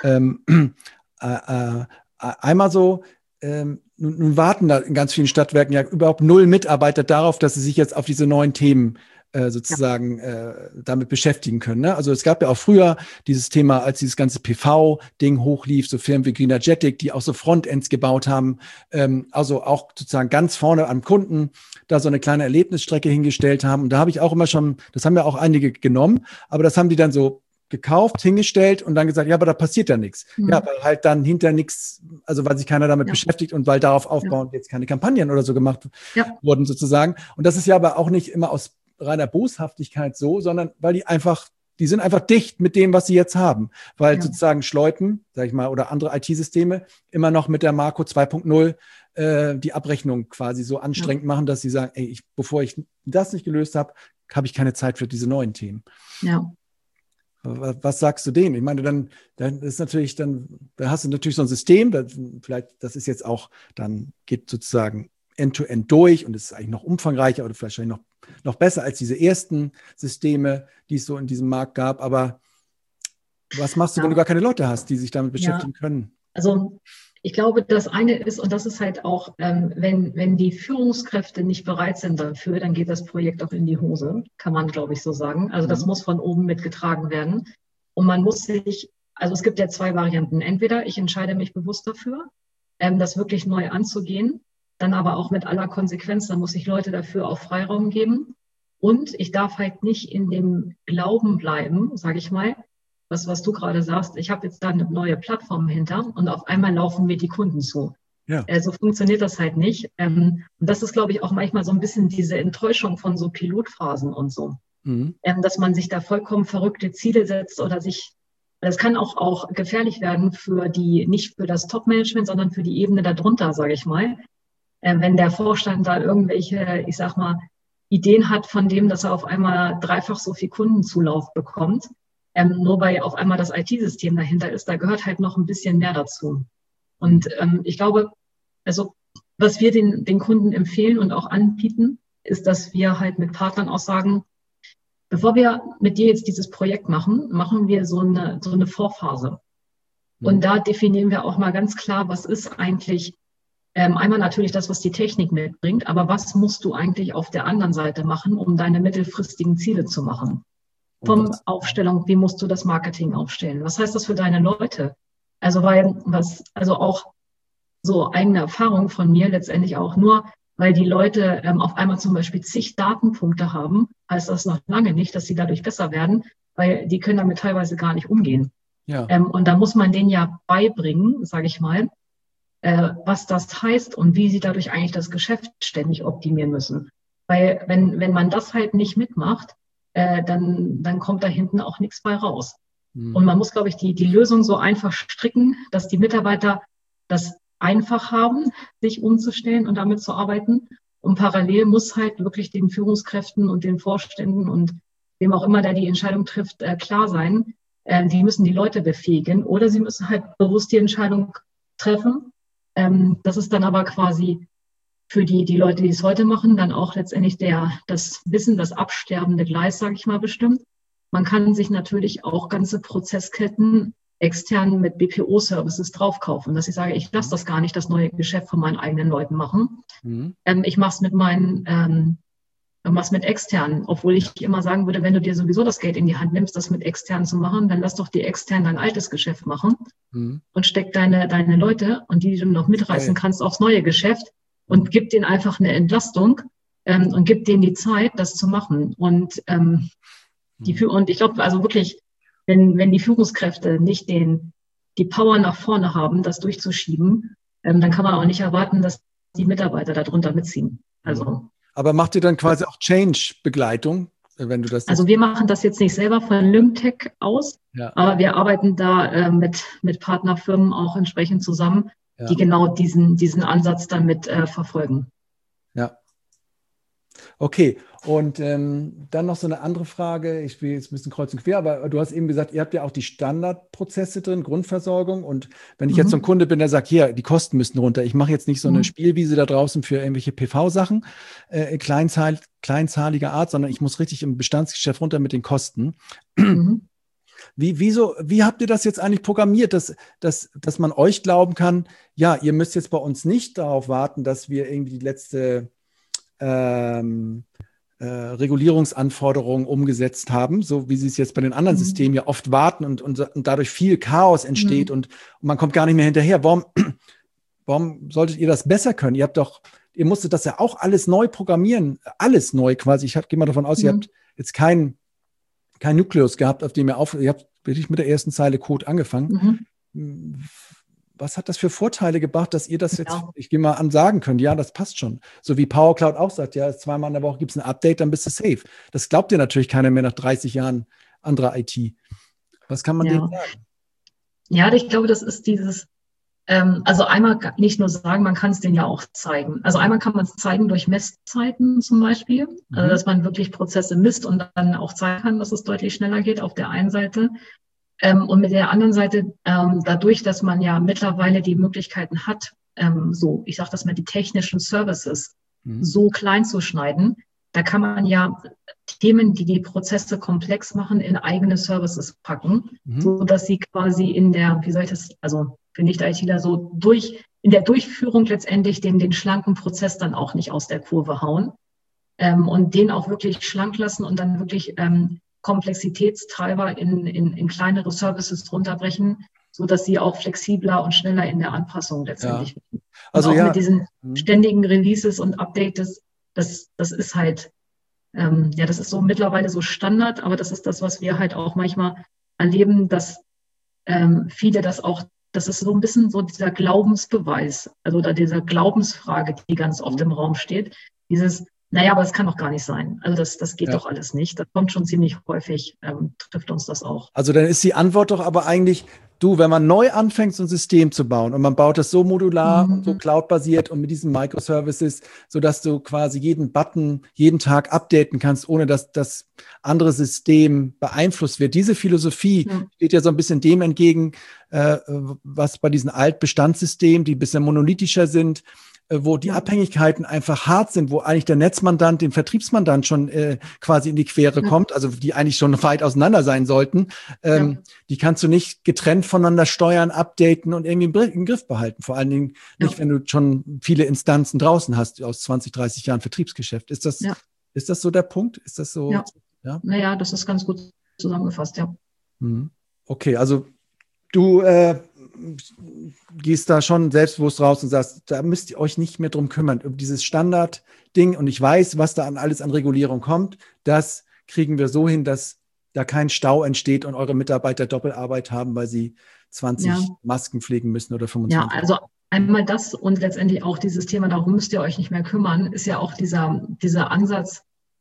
Ja. Einmal so, nun warten da in ganz vielen Stadtwerken ja überhaupt 0 Mitarbeiter darauf, dass sie sich jetzt auf diese neuen Themen sozusagen damit beschäftigen können. Ne? Also es gab ja auch früher dieses Thema, als dieses ganze PV-Ding hochlief, so Firmen wie Greenergetic, die auch so Frontends gebaut haben, also auch sozusagen ganz vorne am Kunden da so eine kleine Erlebnisstrecke hingestellt haben. Und da habe ich auch immer schon, das haben ja auch einige genommen, aber das haben die dann so gekauft, hingestellt und dann gesagt, ja, aber da passiert ja nichts. Ja, weil halt dann hinter nichts, also weil sich keiner damit beschäftigt und weil darauf aufbauend jetzt keine Kampagnen oder so gemacht wurden sozusagen. Und das ist ja aber auch nicht immer aus reiner Boshaftigkeit so, sondern weil die sind einfach dicht mit dem, was sie jetzt haben. Weil sozusagen Schleuten, sag ich mal, oder andere IT-Systeme immer noch mit der Marco 2.0 die Abrechnung quasi so anstrengend machen, dass sie sagen, ey, bevor ich das nicht gelöst habe, habe ich keine Zeit für diese neuen Themen. Ja. Was sagst du denen? Ich meine, dann ist natürlich, da hast du natürlich so ein System, das ist jetzt auch, dann geht sozusagen end-to-end durch und ist eigentlich noch umfangreicher oder vielleicht noch besser als diese ersten Systeme, die es so in diesem Markt gab. Aber was machst du, wenn du gar keine Leute hast, die sich damit beschäftigen können? Also ich glaube, das eine ist, und das ist halt auch, wenn die Führungskräfte nicht bereit sind dafür, dann geht das Projekt auch in die Hose, kann man, glaube ich, so sagen. Also das muss von oben mitgetragen werden. Und man muss sich, also es gibt ja 2 Varianten. Entweder ich entscheide mich bewusst dafür, das wirklich neu anzugehen, dann aber auch mit aller Konsequenz, dann muss ich Leute dafür auch Freiraum geben. Und ich darf halt nicht in dem Glauben bleiben, sage ich mal, was du gerade sagst, ich habe jetzt da eine neue Plattform hinter und auf einmal laufen mir die Kunden zu. Ja. So funktioniert das halt nicht. Und das ist, glaube ich, auch manchmal so ein bisschen diese Enttäuschung von so Pilotphasen und so. Dass man sich da vollkommen verrückte Ziele setzt oder das kann auch gefährlich werden nicht für das Top-Management, sondern für die Ebene darunter, sage ich mal. Wenn der Vorstand da irgendwelche, ich sag mal, Ideen hat von dem, dass er auf einmal 3-fach so viel Kundenzulauf bekommt, nur weil auf einmal das IT-System dahinter ist, da gehört halt noch ein bisschen mehr dazu. Und ich glaube, also was wir den Kunden empfehlen und auch anbieten, ist, dass wir halt mit Partnern auch sagen, bevor wir mit dir jetzt dieses Projekt machen, machen wir so eine Vorphase. Und da definieren wir auch mal ganz klar, was ist eigentlich einmal natürlich das, was die Technik mitbringt, aber was musst du eigentlich auf der anderen Seite machen, um deine mittelfristigen Ziele zu machen? Vom Aufstellung, wie musst du das Marketing aufstellen? Was heißt das für deine Leute? Also auch so eigene Erfahrung von mir letztendlich auch nur, weil die Leute auf einmal zum Beispiel zig Datenpunkte haben, heißt das noch lange nicht, dass sie dadurch besser werden, weil die können damit teilweise gar nicht umgehen. Ja. Und da muss man denen ja beibringen, sage ich mal, was das heißt und wie sie dadurch eigentlich das Geschäft ständig optimieren müssen. Weil wenn man das halt nicht mitmacht, dann kommt da hinten auch nichts bei raus. Und man muss, glaube ich, die Lösung so einfach stricken, dass die Mitarbeiter das einfach haben, sich umzustellen und damit zu arbeiten. Und parallel muss halt wirklich den Führungskräften und den Vorständen und wem auch immer, der die Entscheidung trifft, klar sein. Die müssen die Leute befähigen oder sie müssen halt bewusst die Entscheidung treffen. Das ist dann aber quasi für die Leute, die es heute machen, dann auch letztendlich das Wissen, das absterbende Gleis, sage ich mal, bestimmt. Man kann sich natürlich auch ganze Prozessketten extern mit BPO-Services draufkaufen, dass ich sage, ich lasse das gar nicht, das neue Geschäft von meinen eigenen Leuten machen. Ich mache es mit externen, obwohl ich immer sagen würde, wenn du dir sowieso das Geld in die Hand nimmst, das mit externen zu machen, dann lass doch die externen dein altes Geschäft machen und steck deine Leute und die du noch mitreißen kannst aufs neue Geschäft und gib denen einfach eine Entlastung und gib denen die Zeit, das zu machen. Und ich glaube, also wirklich, wenn die Führungskräfte nicht die Power nach vorne haben, das durchzuschieben, dann kann man auch nicht erwarten, dass die Mitarbeiter darunter mitziehen. Also. Aber macht ihr dann quasi auch Change-Begleitung, wenn du das? Also wir machen das jetzt nicht selber von Lyngtech aus, aber wir arbeiten da mit Partnerfirmen auch entsprechend zusammen, die genau diesen Ansatz dann mit verfolgen. Ja. Okay, und dann noch so eine andere Frage. Ich will jetzt ein bisschen kreuz und quer, aber du hast eben gesagt, ihr habt ja auch die Standardprozesse drin, Grundversorgung. Und wenn ich jetzt so ein Kunde bin, der sagt, hier, die Kosten müssen runter. Ich mache jetzt nicht so eine Spielwiese da draußen für irgendwelche PV-Sachen, kleinzahliger Art, sondern ich muss richtig im Bestandsgeschäft runter mit den Kosten. Wie habt ihr das jetzt eigentlich programmiert, dass man euch glauben kann, ja, ihr müsst jetzt bei uns nicht darauf warten, dass wir irgendwie die letzte Regulierungsanforderungen umgesetzt haben, so wie sie es jetzt bei den anderen Systemen ja oft warten und dadurch viel Chaos entsteht und man kommt gar nicht mehr hinterher. Warum solltet ihr das besser können? Ihr musstet das ja auch alles neu programmieren, alles neu quasi. Ich gehe mal davon aus, ihr habt jetzt kein Nukleus gehabt, auf dem ihr habt wirklich mit der ersten Zeile Code angefangen. Was hat das für Vorteile gebracht, dass ihr das jetzt, ich gehe mal an, sagen könnt, ja, das passt schon. So wie Power Cloud auch sagt, ja, zweimal in der Woche gibt es ein Update, dann bist du safe. Das glaubt dir natürlich keiner mehr nach 30 Jahren anderer IT. Was kann man denen sagen? Ja, ich glaube, das ist dieses, also einmal nicht nur sagen, man kann es denen ja auch zeigen. Also einmal kann man es zeigen durch Messzeiten zum Beispiel, also dass man wirklich Prozesse misst und dann auch zeigen kann, dass es deutlich schneller geht auf der einen Seite. Und mit der anderen Seite, dadurch, dass man ja mittlerweile die Möglichkeiten hat, ich sage das mal, die technischen Services so klein zu schneiden, da kann man ja Themen, die Prozesse komplex machen, in eigene Services packen, so dass sie quasi für Nicht-ITler in der Durchführung letztendlich den schlanken Prozess dann auch nicht aus der Kurve hauen und den auch wirklich schlank lassen und dann wirklich Komplexitätstreiber in kleinere Services runterbrechen, so dass sie auch flexibler und schneller in der Anpassung letztendlich werden. Also auch mit diesen ständigen Releases und Updates, das ist halt, das ist so mittlerweile so Standard, aber das ist das, was wir halt auch manchmal erleben, dass viele das ist so ein bisschen so dieser Glaubensbeweis, also oder dieser Glaubensfrage, die ganz oft im Raum steht, naja, aber das kann doch gar nicht sein. Also das geht doch alles nicht. Das kommt schon ziemlich häufig, trifft uns das auch. Also dann ist die Antwort doch aber eigentlich, wenn man neu anfängt, so ein System zu bauen und man baut das so modular und so cloud-basiert und mit diesen Microservices, sodass du quasi jeden Button jeden Tag updaten kannst, ohne dass das andere System beeinflusst wird. Diese Philosophie steht ja so ein bisschen dem entgegen, was bei diesen Altbestandssystemen, die ein bisschen monolithischer sind, wo die Abhängigkeiten einfach hart sind, wo eigentlich der Netzmandant den Vertriebsmandant schon quasi in die Quere kommt, also die eigentlich schon weit auseinander sein sollten. Die kannst du nicht getrennt voneinander steuern, updaten und irgendwie im Griff behalten. Vor allen Dingen nicht, wenn du schon viele Instanzen draußen hast aus 20, 30 Jahren Vertriebsgeschäft. Ist das so der Punkt? Ist das so? Ja? Naja, das ist ganz gut zusammengefasst, ja. Okay, also du gehst da schon selbstbewusst raus und sagst, da müsst ihr euch nicht mehr drum kümmern. Dieses Standardding, und ich weiß, was da alles an Regulierung kommt, das kriegen wir so hin, dass da kein Stau entsteht und eure Mitarbeiter Doppelarbeit haben, weil sie 20 Masken pflegen müssen oder 25. Ja, also einmal das und letztendlich auch dieses Thema, darum müsst ihr euch nicht mehr kümmern, ist ja auch dieser Ansatz,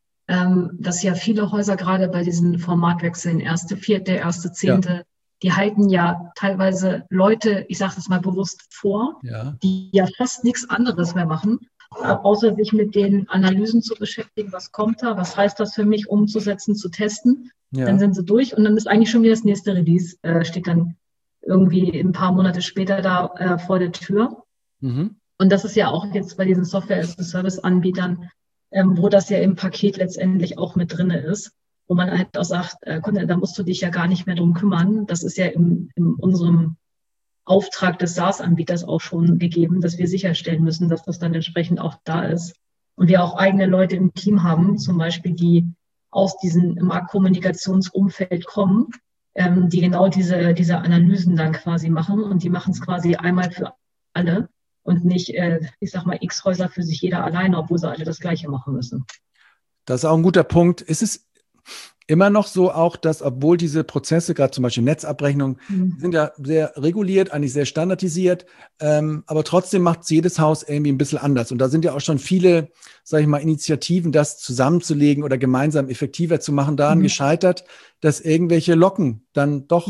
dass ja viele Häuser gerade bei diesen Formatwechseln, 1.4., 1.10., die halten ja teilweise Leute, ich sage das mal bewusst vor, die ja fast nichts anderes mehr machen, außer sich mit den Analysen zu beschäftigen, was kommt da, was heißt das für mich, umzusetzen, zu testen. Dann sind sie durch und dann ist eigentlich schon wieder das nächste Release, steht dann irgendwie ein paar Monate später da vor der Tür. Und das ist ja auch jetzt bei diesen Software-as-a-Service-Anbietern, wo das ja im Paket letztendlich auch mit drin ist, wo man halt auch sagt, da musst du dich ja gar nicht mehr drum kümmern. Das ist ja in unserem Auftrag des SaaS-Anbieters auch schon gegeben, dass wir sicherstellen müssen, dass das dann entsprechend auch da ist. Und wir auch eigene Leute im Team haben, zum Beispiel, die aus diesem Marktkommunikationsumfeld kommen, die genau diese Analysen dann quasi machen. Und die machen es quasi einmal für alle und nicht, ich sag mal, X Häuser für sich jeder alleine, obwohl sie alle das Gleiche machen müssen. Das ist auch ein guter Punkt. Ist es immer noch so auch, dass obwohl diese Prozesse, gerade zum Beispiel Netzabrechnung, sind ja sehr reguliert, eigentlich sehr standardisiert, aber trotzdem macht es jedes Haus irgendwie ein bisschen anders. Und da sind ja auch schon viele, sage ich mal, Initiativen, das zusammenzulegen oder gemeinsam effektiver zu machen, daran gescheitert, dass irgendwelche Locken dann doch,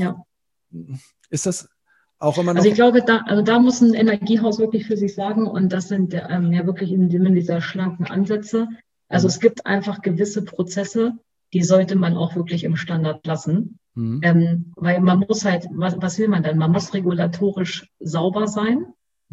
ist das auch immer noch? Also ich glaube, da muss ein Energiehaus wirklich für sich sagen, und das sind ja wirklich in dieser schlanken Ansätze. Also es gibt einfach gewisse Prozesse, die sollte man auch wirklich im Standard lassen. Weil man muss halt, was will man denn? Man muss regulatorisch sauber sein.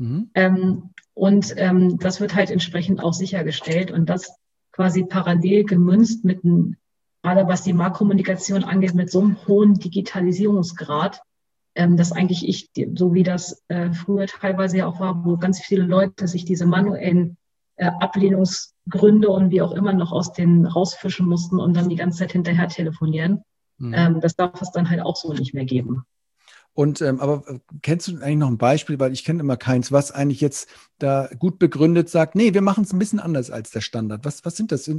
Und das wird halt entsprechend auch sichergestellt. Und das quasi parallel gemünzt mit gerade was die Marktkommunikation angeht, mit so einem hohen Digitalisierungsgrad, dass eigentlich so wie das früher teilweise ja auch war, wo ganz viele Leute sich diese manuellen Ablehnungsgründe und wie auch immer noch aus denen rausfischen mussten und dann die ganze Zeit hinterher telefonieren. Das darf es dann halt auch so nicht mehr geben. Und aber kennst du eigentlich noch ein Beispiel, weil ich kenne immer keins, was eigentlich jetzt da gut begründet sagt, nee, wir machen es ein bisschen anders als der Standard. Was sind das?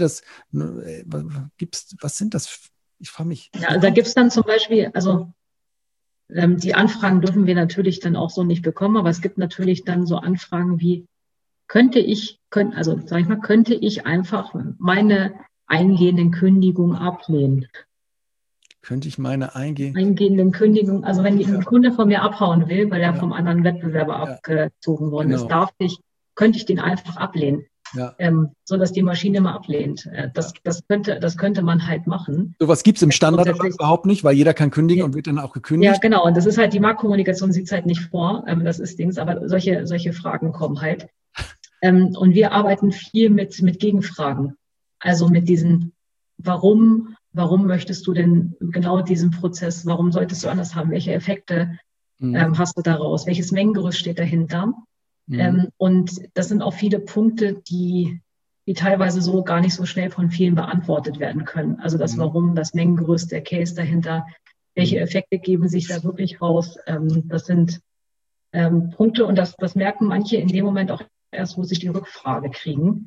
Was sind das? Ich frage mich. Ja, also da gibt es dann zum Beispiel, also die Anfragen dürfen wir natürlich dann auch so nicht bekommen, aber es gibt natürlich dann so Anfragen wie, könnte ich einfach meine eingehenden Kündigungen ablehnen? Könnte ich meine eingehenden Kündigungen, also wenn ein Kunde von mir abhauen will, weil er vom anderen Wettbewerber abgezogen worden ist, könnte ich den einfach ablehnen, so dass die Maschine immer ablehnt. Das könnte man halt machen. Sowas gibt es im Standard aber überhaupt nicht, weil jeder kann kündigen und wird dann auch gekündigt. Ja, genau. Und das ist halt, die Marktkommunikation sieht es halt nicht vor. Das ist Dings, aber solche Fragen kommen halt. Und wir arbeiten viel mit Gegenfragen. Also mit diesen, warum möchtest du denn genau diesen Prozess, warum solltest du anders haben? Welche Effekte hast du daraus? Welches Mengengerüst steht dahinter? Und das sind auch viele Punkte, die teilweise so gar nicht so schnell von vielen beantwortet werden können. Also das Warum, das Mengengerüst, der Case dahinter, welche Effekte geben sich da wirklich raus? Das sind Punkte und das merken manche in dem Moment auch erst, wo sie die Rückfrage kriegen.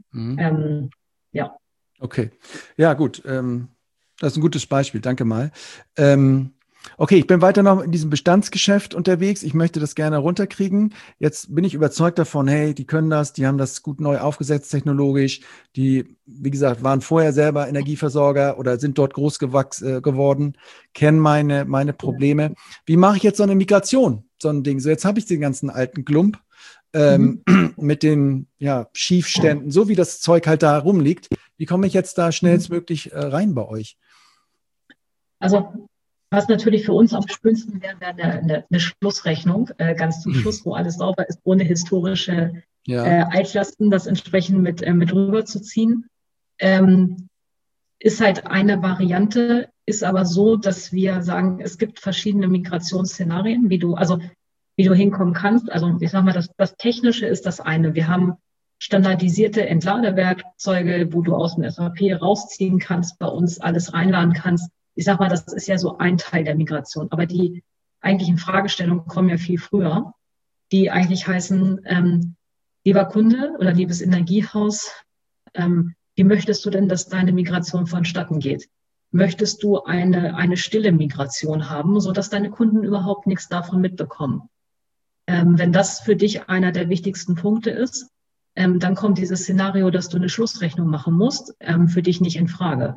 Okay, ja gut. Das ist ein gutes Beispiel, danke mal. Okay, ich bin weiter noch in diesem Bestandsgeschäft unterwegs. Ich möchte das gerne runterkriegen. Jetzt bin ich überzeugt davon, hey, die können das, die haben das gut neu aufgesetzt technologisch. Die, wie gesagt, waren vorher selber Energieversorger oder sind dort groß geworden, kennen meine Probleme. Wie mache ich jetzt so eine Migration, so ein Ding? So, jetzt habe ich den ganzen alten Klump mit den Schiefständen, so wie das Zeug halt da rumliegt. Wie komme ich jetzt da schnellstmöglich rein bei euch? Also was natürlich für uns am schönsten wäre eine Schlussrechnung, ganz zum Schluss, wo alles sauber ist, ohne historische Altlasten, das entsprechend mit rüberzuziehen. Ist halt eine Variante, ist aber so, dass wir sagen, es gibt verschiedene Migrationsszenarien, wie du hinkommen kannst. Also ich sag mal, das Technische ist das eine. Wir haben standardisierte Entladewerkzeuge, wo du aus dem SAP rausziehen kannst, bei uns alles reinladen kannst. Ich sag mal, das ist ja so ein Teil der Migration. Aber die eigentlichen Fragestellungen kommen ja viel früher, die eigentlich heißen, lieber Kunde oder liebes Energiehaus, wie möchtest du denn, dass deine Migration vonstatten geht? Möchtest du eine stille Migration haben, sodass deine Kunden überhaupt nichts davon mitbekommen? Wenn das für dich einer der wichtigsten Punkte ist, dann kommt dieses Szenario, dass du eine Schlussrechnung machen musst, für dich nicht in Frage.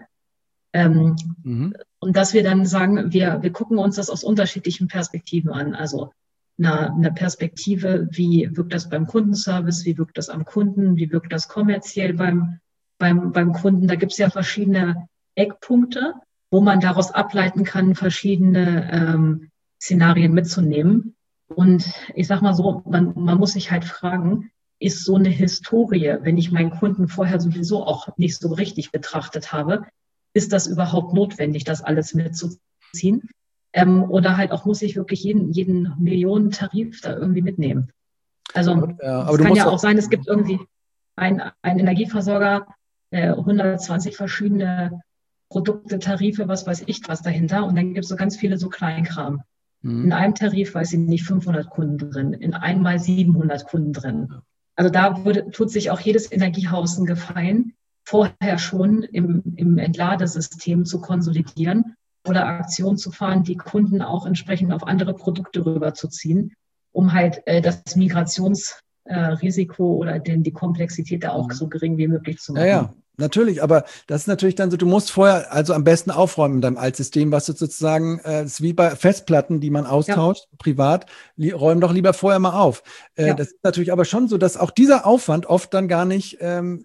Und dass wir dann sagen, wir gucken uns das aus unterschiedlichen Perspektiven an. Also eine Perspektive, wie wirkt das beim Kundenservice, wie wirkt das am Kunden, wie wirkt das kommerziell beim Kunden. Da gibt es ja verschiedene Eckpunkte, wo man daraus ableiten kann, verschiedene Szenarien mitzunehmen. Und ich sag mal so, man muss sich halt fragen, ist so eine Historie, wenn ich meinen Kunden vorher sowieso auch nicht so richtig betrachtet habe, ist das überhaupt notwendig, das alles mitzuziehen? Oder halt auch muss ich wirklich jeden Millionentarif da irgendwie mitnehmen? Also es kann ja auch sein, es gibt irgendwie einen Energieversorger, 120 verschiedene Produkte, Tarife, was weiß ich was dahinter. Und dann gibt es so ganz viele so Kleinkram. In einem Tarif, weiß ich nicht, 500 Kunden drin, in einmal 700 Kunden drin. Also da tut sich auch jedes Energiehaus einen Gefallen, vorher schon im Entladesystem zu konsolidieren oder Aktionen zu fahren, die Kunden auch entsprechend auf andere Produkte rüberzuziehen, um halt das Migrationsrisiko oder die Komplexität da auch so gering wie möglich zu machen. Ja, natürlich, aber das ist natürlich dann so, du musst vorher also am besten aufräumen in deinem Altsystem, was du sozusagen, ist wie bei Festplatten, die man austauscht, privat, räum doch lieber vorher mal auf. Das ist natürlich aber schon so, dass auch dieser Aufwand oft dann gar nicht,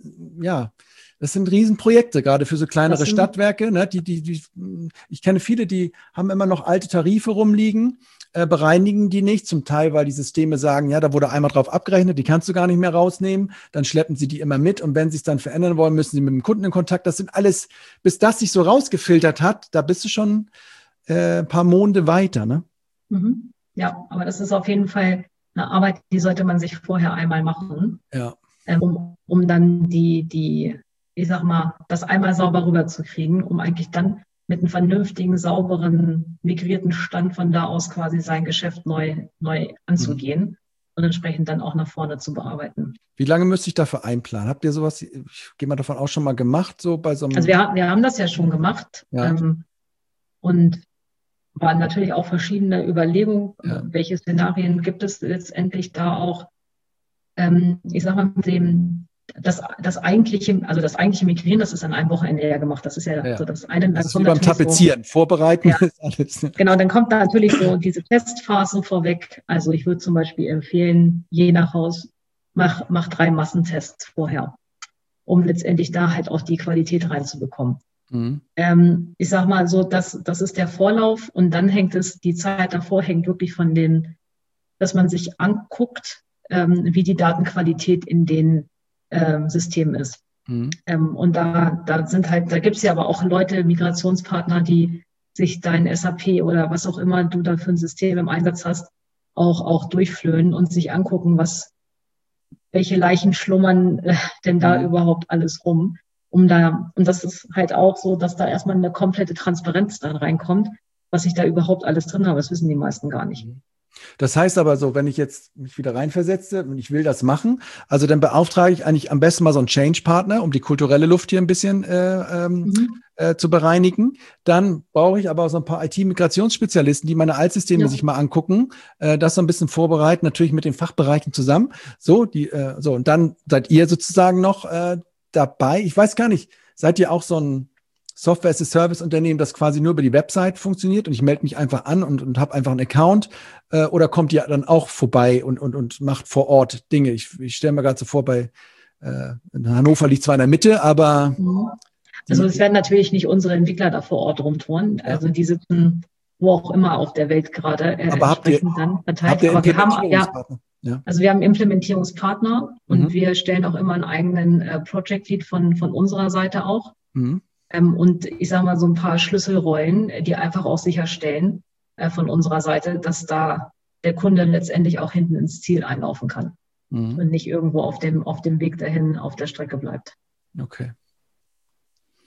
das sind Riesenprojekte, gerade für so kleinere Stadtwerke. Ne? Ich kenne viele, die haben immer noch alte Tarife rumliegen, bereinigen die nicht, zum Teil, weil die Systeme sagen, ja, da wurde einmal drauf abgerechnet, die kannst du gar nicht mehr rausnehmen, dann schleppen sie die immer mit und wenn sie es dann verändern wollen, müssen sie mit dem Kunden in Kontakt. Das sind alles, bis das sich so rausgefiltert hat, da bist du schon ein paar Monate weiter, ne? Ja, aber das ist auf jeden Fall eine Arbeit, die sollte man sich vorher einmal machen, um dann ich sag mal, das einmal sauber rüberzukriegen, um eigentlich dann mit einem vernünftigen, sauberen, migrierten Stand von da aus quasi sein Geschäft neu anzugehen und entsprechend dann auch nach vorne zu bearbeiten. Wie lange müsste ich dafür einplanen? Habt ihr sowas, ich gehe mal davon aus, schon mal gemacht, so bei so einem... Also wir haben das ja schon gemacht und waren natürlich auch verschiedene Überlegungen, welche Szenarien gibt es letztendlich da auch, ich sag mal, das eigentliche Migrieren, das ist an einem Wochenende ja gemacht. Das ist ja so das eine. Das ist wie beim Tapezieren. Vorbereiten ist alles. Genau, dann kommt da natürlich so diese Testphase vorweg. Also ich würde zum Beispiel empfehlen, je nach Haus, mach 3 Massentests vorher, um letztendlich da halt auch die Qualität reinzubekommen. Ich sag mal so, das ist der Vorlauf und dann die Zeit davor hängt wirklich dass man sich anguckt, wie die Datenqualität in den System ist. Und da gibt es ja aber auch Leute, Migrationspartner, die sich dein SAP oder was auch immer du da für ein System im Einsatz hast, auch durchflöhen und sich angucken, welche Leichen schlummern denn da überhaupt alles rum. Und das ist halt auch so, dass da erstmal eine komplette Transparenz dann reinkommt, was ich da überhaupt alles drin habe. Das wissen die meisten gar nicht. Das heißt aber so, wenn ich jetzt mich wieder reinversetze und ich will das machen, also dann beauftrage ich eigentlich am besten mal so einen Change-Partner, um die kulturelle Luft hier ein bisschen zu bereinigen. Dann brauche ich aber auch so ein paar IT-Migrationsspezialisten, die meine Altsysteme sich mal angucken, das so ein bisschen vorbereiten, natürlich mit den Fachbereichen zusammen. Und dann seid ihr sozusagen noch dabei. Ich weiß gar nicht, seid ihr auch so ein Software-as-a-Service-Unternehmen, das quasi nur über die Website funktioniert und ich melde mich einfach an und habe einfach einen Account oder kommt ihr dann auch vorbei und macht vor Ort Dinge? Ich stelle mir gerade so vor, in Hannover liegt zwar in der Mitte, aber... Also es werden natürlich nicht unsere Entwickler da vor Ort rumtouren, also die sitzen wo auch immer auf der Welt gerade aber entsprechend dann verteilt. Aber wir haben also wir haben einen Implementierungspartner und wir stellen auch immer einen eigenen Project Lead von unserer Seite auch. Und ich sage mal so ein paar Schlüsselrollen, die einfach auch sicherstellen von unserer Seite, dass da der Kunde letztendlich auch hinten ins Ziel einlaufen kann und nicht irgendwo auf dem Weg dahin auf der Strecke bleibt. Okay.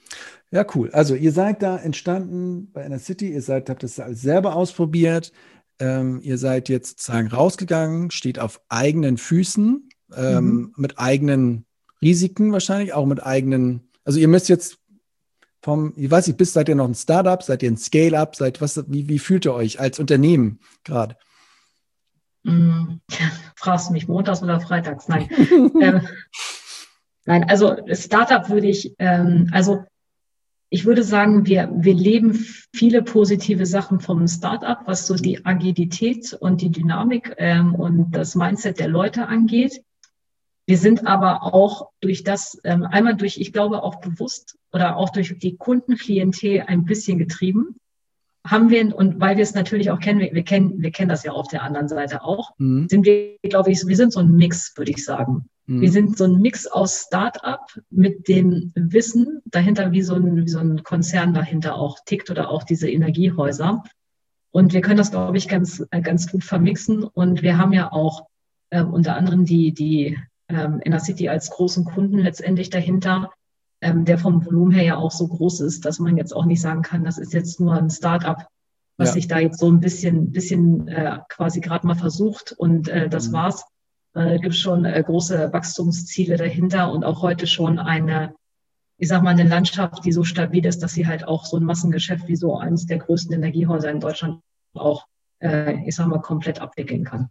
Ja, cool. Also ihr seid da entstanden bei Enercity, habt das alles selber ausprobiert. ihr seid jetzt sozusagen rausgegangen, steht auf eigenen Füßen, mit eigenen Risiken wahrscheinlich, auch mit eigenen, also ihr müsst jetzt ich weiß nicht, seid ihr noch ein Startup, seid ihr ein Scale-up, wie fühlt ihr euch als Unternehmen gerade? Fragst du mich montags oder freitags? Nein. Nein, also Startup würde ich, ich würde sagen, wir leben viele positive Sachen vom Startup, was so die Agilität und die Dynamik und das Mindset der Leute angeht. Wir sind aber auch durch das, einmal durch, ich glaube auch bewusst oder auch durch die Kundenklientel ein bisschen getrieben, haben wir, und weil wir es natürlich auch kennen, wir kennen das ja auf der anderen Seite auch, sind wir, glaube ich, wir sind so ein Mix, würde ich sagen. Wir sind so ein Mix aus Start-up mit dem Wissen dahinter, wie so ein Konzern dahinter auch tickt oder auch diese Energiehäuser. Und wir können das, glaube ich, ganz gut vermixen. Und wir haben ja auch unter anderem die Inner-City als großen Kunden letztendlich dahinter, der vom Volumen her ja auch so groß ist, dass man jetzt auch nicht sagen kann, das ist jetzt nur ein Start-up, was sich da jetzt so ein bisschen quasi gerade mal versucht und das war's. Gibt schon große Wachstumsziele dahinter und auch heute schon eine Landschaft, die so stabil ist, dass sie halt auch so ein Massengeschäft wie so eines der größten Energiehäuser in Deutschland auch, komplett abwickeln kann.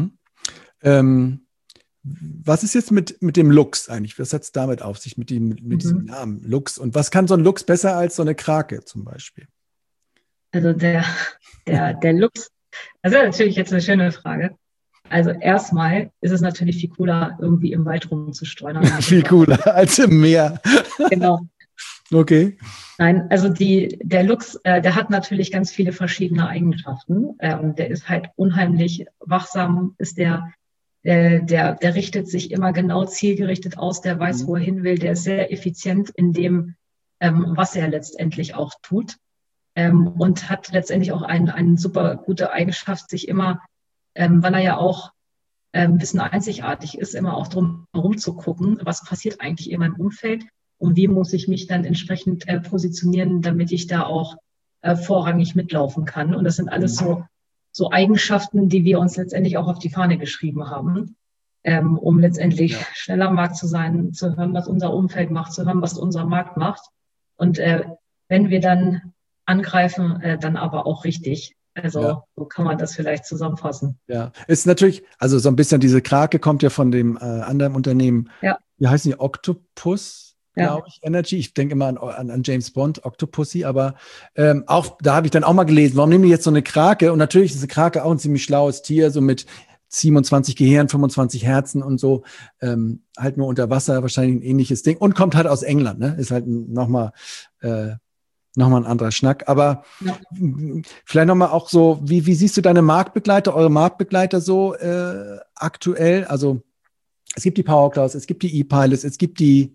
Was ist jetzt mit dem Lux eigentlich? Was hat es damit auf sich, mit diesem Namen Lux? Und was kann so ein Lux besser als so eine Krake zum Beispiel? Also der Lux, das ist natürlich jetzt eine schöne Frage. Also erstmal ist es natürlich viel cooler, irgendwie im Wald rumzustreuen. Viel cooler als im Meer. Genau. Okay. Nein, also der Lux, der hat natürlich ganz viele verschiedene Eigenschaften. Der ist halt unheimlich wachsam, der richtet sich immer genau zielgerichtet aus, der weiß, wo er hin will, der ist sehr effizient in dem, was er letztendlich auch tut. Und hat letztendlich auch eine super gute Eigenschaft, sich immer, weil er ja auch ein bisschen einzigartig ist, immer auch drum herum zu gucken, was passiert eigentlich in meinem Umfeld und wie muss ich mich dann entsprechend positionieren, damit ich da auch vorrangig mitlaufen kann. Und das sind alles so Eigenschaften, die wir uns letztendlich auch auf die Fahne geschrieben haben, um letztendlich schneller am Markt zu sein, zu hören, was unser Umfeld macht, zu hören, was unser Markt macht. Und wenn wir dann angreifen, dann aber auch richtig. Also so kann man das vielleicht zusammenfassen. Ja, ist natürlich, also so ein bisschen diese Krake kommt ja von dem anderen Unternehmen, wie heißen die, Octopus, glaube ich, Energy. Ich denke immer an James Bond, Octopussy, aber auch da habe ich dann auch mal gelesen, warum nehmen die jetzt so eine Krake? Und natürlich ist eine Krake auch ein ziemlich schlaues Tier, so mit 27 Gehirn, 25 Herzen und so, halt nur unter Wasser, wahrscheinlich ein ähnliches Ding und kommt halt aus England, ne? Ist halt nochmal ein anderer Schnack, aber vielleicht nochmal auch so, wie siehst du eure Marktbegleiter so aktuell? Also es gibt die PowerClouds, es gibt die ePilots, es gibt die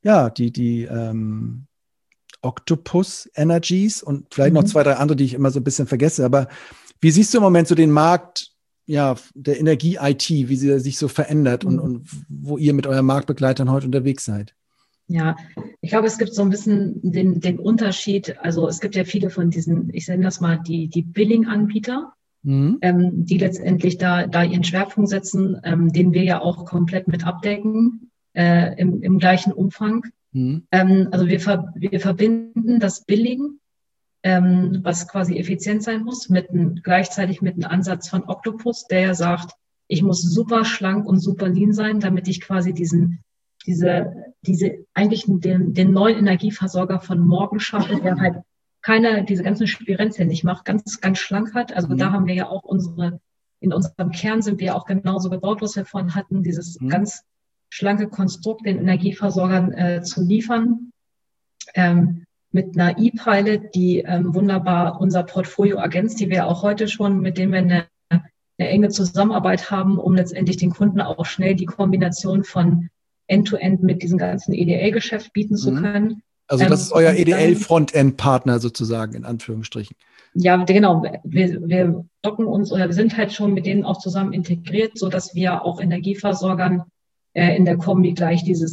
Octopus Energies und vielleicht noch 2, 3 andere, die ich immer so ein bisschen vergesse, aber wie siehst du im Moment so den Markt, der Energie-IT, wie sie sich so verändert und wo ihr mit euren Marktbegleitern heute unterwegs seid? Ja, ich glaube, es gibt so ein bisschen den Unterschied. Also es gibt ja viele von diesen, ich nenne das mal die Billing-Anbieter, die letztendlich da ihren Schwerpunkt setzen, den wir ja auch komplett mit abdecken, im gleichen Umfang. Also wir verbinden das Billing, was quasi effizient sein muss, gleichzeitig mit einem Ansatz von Octopus, der ja sagt, ich muss super schlank und super lean sein, damit ich quasi eigentlich den neuen Energieversorger von morgen schaffe, der halt diese ganzen Spirenzchen nicht macht, ganz, ganz schlank hat. Also da haben wir ja auch in unserem Kern sind wir auch genauso gebaut, was wir vorhin hatten, dieses ganz schlanke Konstrukt den Energieversorgern zu liefern, mit einer ePilot, die wunderbar unser Portfolio ergänzt, die wir auch heute schon, mit dem wir eine enge Zusammenarbeit haben, um letztendlich den Kunden auch schnell die Kombination von End-to-End mit diesem ganzen EDL-Geschäft bieten zu können. Also das ist euer EDL-Frontend-Partner sozusagen, in Anführungsstrichen. Ja, genau. Wir docken uns oder wir sind halt schon mit denen auch zusammen integriert, sodass wir auch Energieversorgern in der Kombi gleich dieses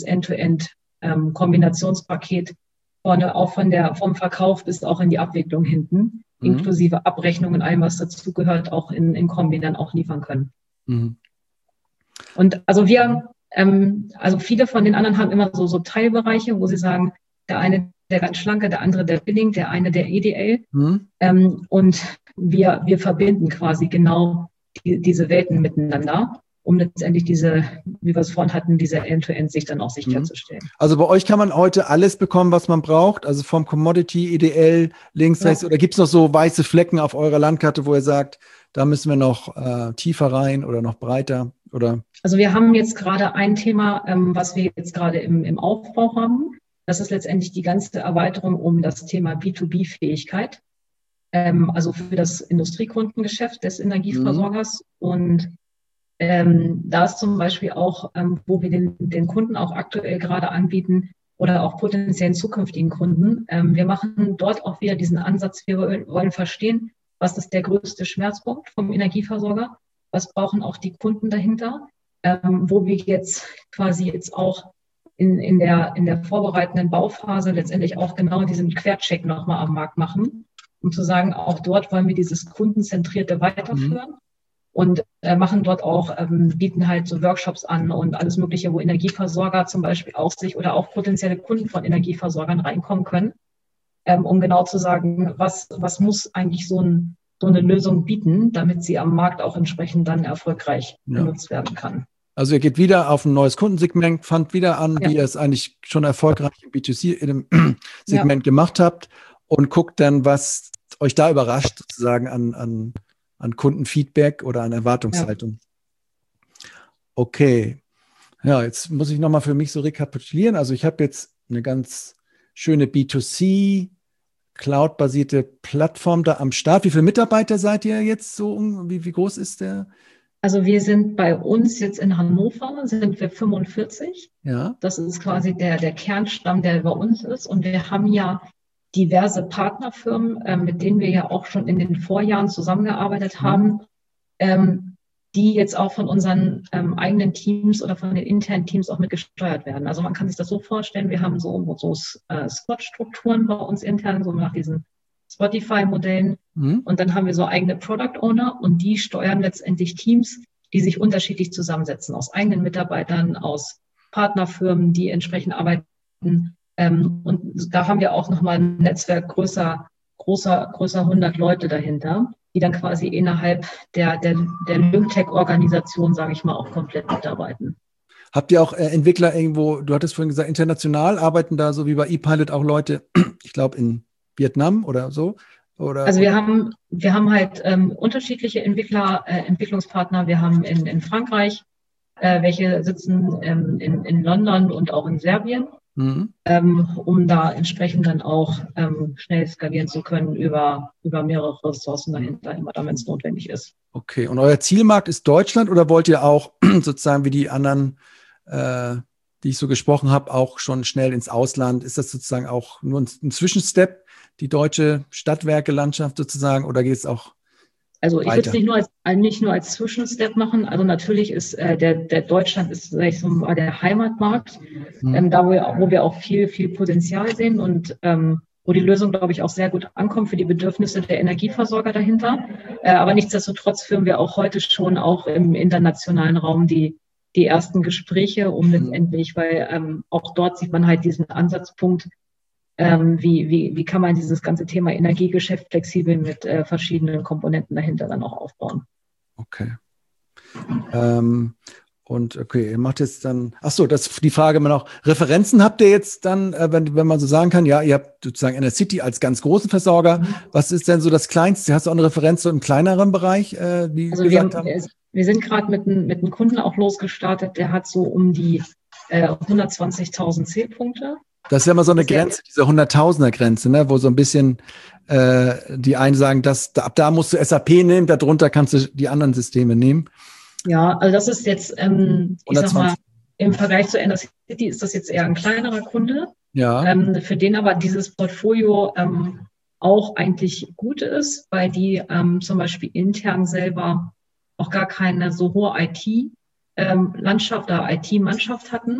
End-to-End-Kombinationspaket vorne auch vom Verkauf bis auch in die Abwicklung hinten inklusive Abrechnungen, allem, was dazugehört, auch in Kombi dann auch liefern können. Mhm. Und also also viele von den anderen haben immer so Teilbereiche, wo sie sagen, der eine der ganz schlanke, der andere der Billing, der eine der EDL. Mhm. Und wir verbinden quasi genau diese Welten miteinander, um letztendlich wie wir es vorhin hatten, diese End-to-End-Sicht dann auch sicherzustellen. Also bei euch kann man heute alles bekommen, was man braucht, also vom Commodity, EDL, links, rechts, oder gibt es noch so weiße Flecken auf eurer Landkarte, wo ihr sagt, da müssen wir noch tiefer rein oder noch breiter? Oder? Also wir haben jetzt gerade ein Thema, was wir jetzt gerade im Aufbau haben. Das ist letztendlich die ganze Erweiterung um das Thema B2B-Fähigkeit, also für das Industriekundengeschäft des Energieversorgers. Und da ist zum Beispiel auch, wo wir den Kunden auch aktuell gerade anbieten oder auch potenziellen zukünftigen Kunden, wir machen dort auch wieder diesen Ansatz, wir wollen verstehen, was ist der größte Schmerzpunkt vom Energieversorger, was brauchen auch die Kunden dahinter, wo wir jetzt auch in der vorbereitenden Bauphase letztendlich auch genau diesen Quercheck nochmal am Markt machen, um zu sagen, auch dort wollen wir dieses Kundenzentrierte weiterführen. Und machen dort auch, bieten halt so Workshops an und alles Mögliche, wo Energieversorger zum Beispiel auch oder auch potenzielle Kunden von Energieversorgern reinkommen können, um genau zu sagen, was muss eigentlich so eine Lösung bieten, damit sie am Markt auch entsprechend dann erfolgreich genutzt werden kann. Also ihr geht wieder auf ein neues Kundensegment, fangt wieder an, wie ihr es eigentlich schon erfolgreich im B2C in dem Segment gemacht habt und guckt dann, was euch da überrascht, sozusagen an Kundenfeedback oder an Erwartungshaltung. Ja. Okay. Ja, jetzt muss ich nochmal für mich so rekapitulieren. Also ich habe jetzt eine ganz schöne B2C Cloud-basierte Plattform da am Start. Wie viele Mitarbeiter seid ihr jetzt so? Wie groß ist der? Also wir sind bei uns jetzt in Hannover, sind wir 45. Ja. Das ist quasi der Kernstamm, der bei uns ist. Und wir haben ja diverse Partnerfirmen, mit denen wir ja auch schon in den Vorjahren zusammengearbeitet haben, die jetzt auch von unseren eigenen Teams oder von den internen Teams auch mitgesteuert werden. Also man kann sich das so vorstellen, wir haben so Squad-Strukturen bei uns intern, so nach diesen Spotify-Modellen. Und dann haben wir so eigene Product Owner und die steuern letztendlich Teams, die sich unterschiedlich zusammensetzen, aus eigenen Mitarbeitern, aus Partnerfirmen, die entsprechend arbeiten. Und da haben wir auch nochmal ein Netzwerk größer 100 Leute dahinter, die dann quasi innerhalb der Lyngtech-Organisation, sage ich mal, auch komplett mitarbeiten. Habt ihr auch Entwickler irgendwo, du hattest vorhin gesagt, international, arbeiten da so wie bei ePilot auch Leute, ich glaube in Vietnam oder so? Also wir haben halt unterschiedliche Entwicklungspartner. Wir haben in Frankreich, welche sitzen in London und auch in Serbien, um da entsprechend dann auch schnell skalieren zu können über mehrere Ressourcen dahinter, immer dann, wenn es notwendig ist. Okay, und euer Zielmarkt ist Deutschland oder wollt ihr auch sozusagen wie die anderen, die ich so gesprochen habe, auch schon schnell ins Ausland? Ist das sozusagen auch nur ein Zwischenstep, die deutsche Stadtwerke-Landschaft sozusagen, oder geht es auch Also ich würde es nicht nur als Zwischenstep machen. Also natürlich ist der Deutschland ist, sag ich so mal, der Heimatmarkt, da wo wir auch viel Potenzial sehen und wo die Lösung, glaube ich, auch sehr gut ankommt für die Bedürfnisse der Energieversorger dahinter. Aber nichtsdestotrotz führen wir auch heute schon auch im internationalen Raum die ersten Gespräche, um letztendlich, weil auch dort sieht man halt diesen Ansatzpunkt, wie kann man dieses ganze Thema Energiegeschäft flexibel mit verschiedenen Komponenten dahinter dann auch aufbauen. Okay. Und okay, ihr macht jetzt dann, das ist die Frage immer noch, Referenzen habt ihr jetzt dann, wenn man so sagen kann, ja, ihr habt sozusagen Enercity als ganz großen Versorger. Was ist denn so das Kleinste? Hast du auch eine Referenz so im kleineren Bereich, wie also gesagt haben? Wir sind gerade mit einem Kunden auch losgestartet, der hat so um die 120.000 Zählpunkte. Das ist ja immer so eine Grenze, diese 100.000er-Grenze, ne, wo so ein bisschen die einen sagen, ab da musst du SAP nehmen, darunter kannst du die anderen Systeme nehmen. Ja, also das ist jetzt, ich sag mal, im Vergleich zu Enercity ist das jetzt eher ein kleinerer Kunde, für den aber dieses Portfolio auch eigentlich gut ist, weil die zum Beispiel intern selber auch gar keine so hohe IT-Landschaft oder IT-Mannschaft hatten.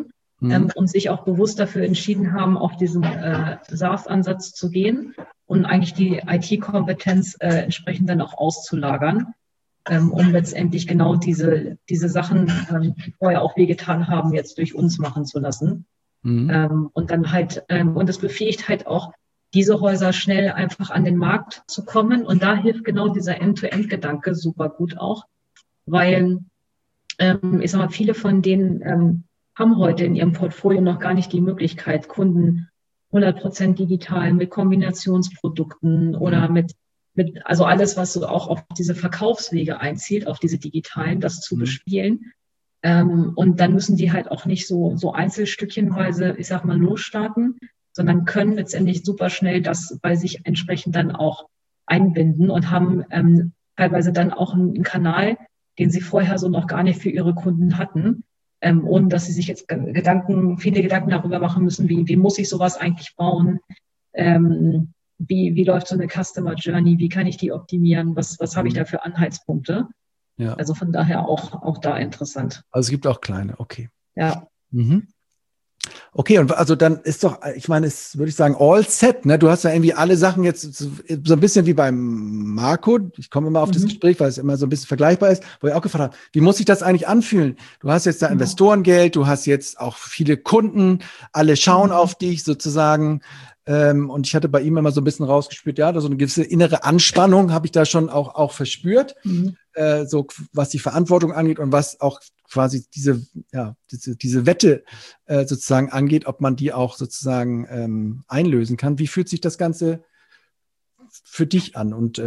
und sich auch bewusst dafür entschieden haben, auf diesen SaaS-Ansatz zu gehen und eigentlich die IT-Kompetenz entsprechend dann auch auszulagern, um letztendlich genau diese Sachen, die vorher auch wehgetan haben, jetzt durch uns machen zu lassen. Und dann halt, und das befähigt halt auch, diese Häuser schnell einfach an den Markt zu kommen. Und da hilft genau dieser End-to-End-Gedanke super gut auch, weil ich sag mal, viele von denen haben heute in ihrem Portfolio noch gar nicht die Möglichkeit, Kunden 100% digital mit Kombinationsprodukten oder mit also alles, was so auch auf diese Verkaufswege einzielt, auf diese digitalen, das zu bespielen. Und dann müssen die halt auch nicht so einzelstückchenweise, ich sag mal, losstarten, sondern können letztendlich super schnell das bei sich entsprechend dann auch einbinden und haben teilweise dann auch einen Kanal, den sie vorher so noch gar nicht für ihre Kunden hatten, ohne dass sie sich jetzt viele Gedanken darüber machen müssen, wie muss ich sowas eigentlich bauen, wie läuft so eine Customer Journey, wie kann ich die optimieren, was habe ich da für Anhaltspunkte. Ja. Also von daher auch da interessant. Also es gibt auch kleine, okay. Ja. Okay, und also dann ist doch, ich meine, es würde ich sagen, all set, ne? Du hast ja irgendwie alle Sachen jetzt so ein bisschen wie beim Marco. Ich komme immer auf das Gespräch, weil es immer so ein bisschen vergleichbar ist, wo ich auch gefragt habe, wie muss sich das eigentlich anfühlen? Du hast jetzt da Investorengeld, du hast jetzt auch viele Kunden, alle schauen auf dich sozusagen. Und ich hatte bei ihm immer so ein bisschen rausgespürt, ja, so eine gewisse innere Anspannung habe ich da schon auch verspürt, so was die Verantwortung angeht und was auch quasi diese Wette sozusagen angeht, ob man die auch sozusagen einlösen kann. Wie fühlt sich das Ganze für dich an? Und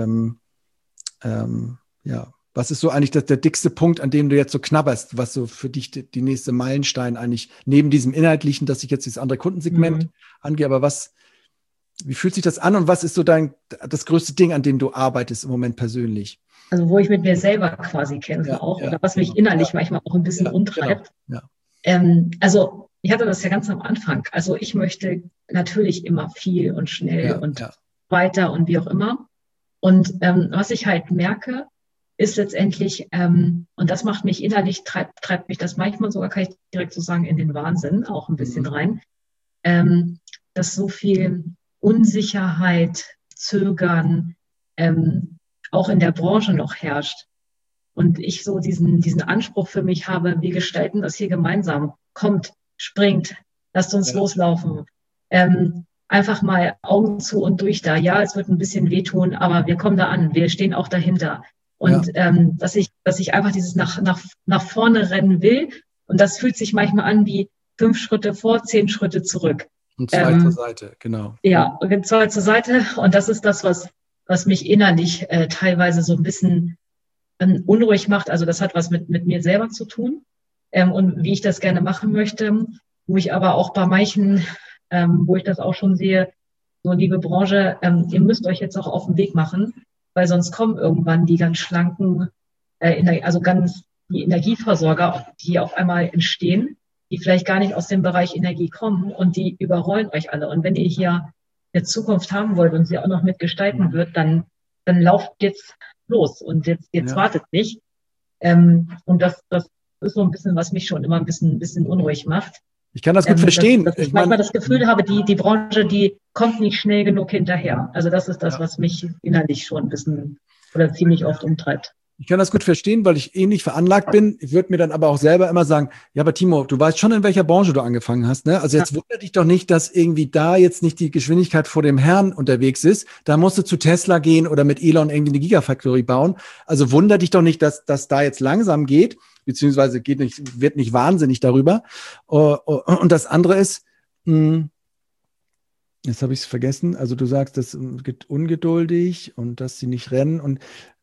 was ist so eigentlich der dickste Punkt, an dem du jetzt so knabberst, was so für dich die nächste Meilenstein eigentlich neben diesem Inhaltlichen, dass ich jetzt dieses andere Kundensegment angehe, aber wie fühlt sich das an und was ist so das größte Ding, an dem du arbeitest im Moment persönlich? Also wo ich mit mir selber quasi kämpfe oder was mich innerlich manchmal auch ein bisschen umtreibt. Genau. Also ich hatte das ja ganz am Anfang. Also ich möchte natürlich immer viel und schnell und weiter und wie auch immer. Und was ich halt merke, ist letztendlich, und das macht mich innerlich, treibt mich das manchmal sogar, kann ich direkt so sagen, in den Wahnsinn auch ein bisschen rein, dass so viel Unsicherheit, Zögern, auch in der Branche noch herrscht. Und ich so diesen Anspruch für mich habe, wir gestalten das hier gemeinsam. Kommt, springt, lasst uns loslaufen. Einfach mal Augen zu und durch da. Ja, es wird ein bisschen wehtun, aber wir kommen da an. Wir stehen auch dahinter. Und dass ich einfach dieses nach vorne rennen will. Und das fühlt sich manchmal an wie 5 Schritte vor, 10 Schritte zurück. Und 2 zur Seite, genau. Ja, 2 zur Seite. Und das ist das, was mich innerlich teilweise so ein bisschen unruhig macht. Also das hat was mit mir selber zu tun und wie ich das gerne machen möchte, wo ich aber auch bei manchen, wo ich das auch schon sehe, so liebe Branche, ihr müsst euch jetzt auch auf den Weg machen, weil sonst kommen irgendwann die ganz schlanken, die Energieversorger, die auf einmal entstehen, die vielleicht gar nicht aus dem Bereich Energie kommen und die überrollen euch alle. Und wenn ihr hier eine Zukunft haben wollt und sie auch noch mitgestalten wird, dann lauft jetzt los und jetzt wartet nicht. Und das ist so ein bisschen, was mich schon immer ein bisschen unruhig macht. Ich kann das gut verstehen. Dass ich manchmal das Gefühl habe, die Branche, die kommt nicht schnell genug hinterher. Also das ist das, was mich innerlich schon ein bisschen oder ziemlich oft umtreibt. Ich kann das gut verstehen, weil ich ähnlich veranlagt bin. Ich würde mir dann aber auch selber immer sagen, ja, aber Timo, du weißt schon, in welcher Branche du angefangen hast, ne? Also jetzt wundert dich doch nicht, dass irgendwie da jetzt nicht die Geschwindigkeit vor dem Herrn unterwegs ist. Da musst du zu Tesla gehen oder mit Elon irgendwie eine Gigafactory bauen. Also wundert dich doch nicht, dass das da jetzt langsam geht, beziehungsweise wird nicht wahnsinnig darüber. Und das andere ist, jetzt habe ich es vergessen. Also du sagst, das geht ungeduldig und dass sie nicht rennen und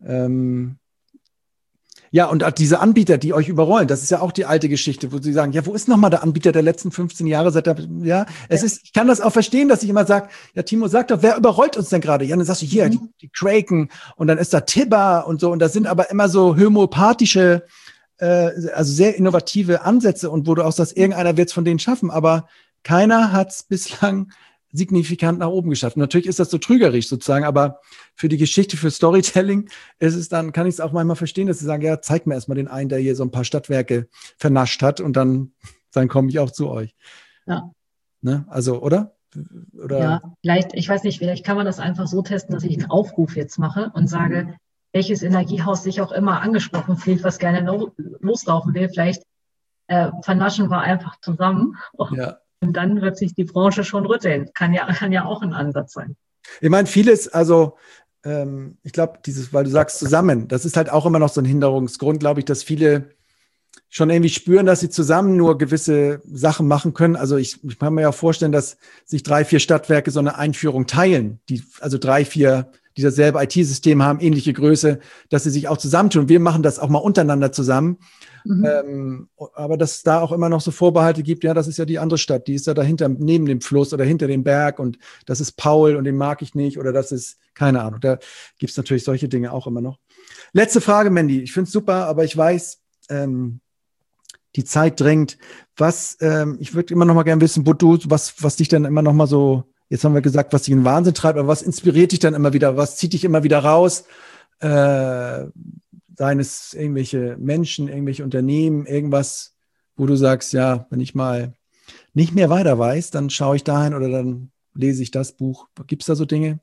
ja, und diese Anbieter, die euch überrollen, das ist ja auch die alte Geschichte, wo sie sagen, ja, wo ist nochmal der Anbieter der letzten 15 Jahre? Ich kann das auch verstehen, dass ich immer sage, ja, Timo, sag doch, wer überrollt uns denn gerade? Ja, dann sagst du, hier, die Kraken und dann ist da Tibber und so und das sind aber immer so homöopathische, also sehr innovative Ansätze und wo du auch sagst, irgendeiner wird es von denen schaffen, aber keiner hat es bislang signifikant nach oben geschafft. Und natürlich ist das so trügerisch sozusagen, aber für die Geschichte, für Storytelling ist es dann, kann ich es auch manchmal verstehen, dass sie sagen, ja, zeig mir erstmal den einen, der hier so ein paar Stadtwerke vernascht hat und dann dann komme ich auch zu euch. Ja. Ne? Also, oder? Ja, vielleicht, ich weiß nicht, vielleicht kann man das einfach so testen, dass ich einen Aufruf jetzt mache und sage, welches Energiehaus sich auch immer angesprochen fühlt, was gerne loslaufen will. Vielleicht vernaschen wir einfach zusammen. Ja. Und dann wird sich die Branche schon rütteln. Kann ja auch ein Ansatz sein. Ich meine, vieles, also ich glaube, weil du sagst zusammen, das ist halt auch immer noch so ein Hinderungsgrund, glaube ich, dass viele schon irgendwie spüren, dass sie zusammen nur gewisse Sachen machen können. Also ich kann mir ja vorstellen, dass sich 3, 4 Stadtwerke so eine Einführung teilen, also 3, 4, die dasselbe IT-System haben, ähnliche Größe, dass sie sich auch zusammentun. Wir machen das auch mal untereinander zusammen. Aber dass es da auch immer noch so Vorbehalte gibt, ja, das ist ja die andere Stadt, die ist ja dahinter, neben dem Fluss oder hinter dem Berg und das ist Paul und den mag ich nicht oder das ist, keine Ahnung, da gibt es natürlich solche Dinge auch immer noch. Letzte Frage, Mandy, ich finde es super, aber ich weiß, die Zeit drängt. Ich würde immer noch mal gerne wissen, was dich dann immer noch mal so, jetzt haben wir gesagt, was dich in den Wahnsinn treibt, aber was inspiriert dich dann immer wieder, was zieht dich immer wieder raus? Seien es irgendwelche Menschen, irgendwelche Unternehmen, irgendwas, wo du sagst, ja, wenn ich mal nicht mehr weiter weiß, dann schaue ich dahin oder dann lese ich das Buch. Gibt es da so Dinge?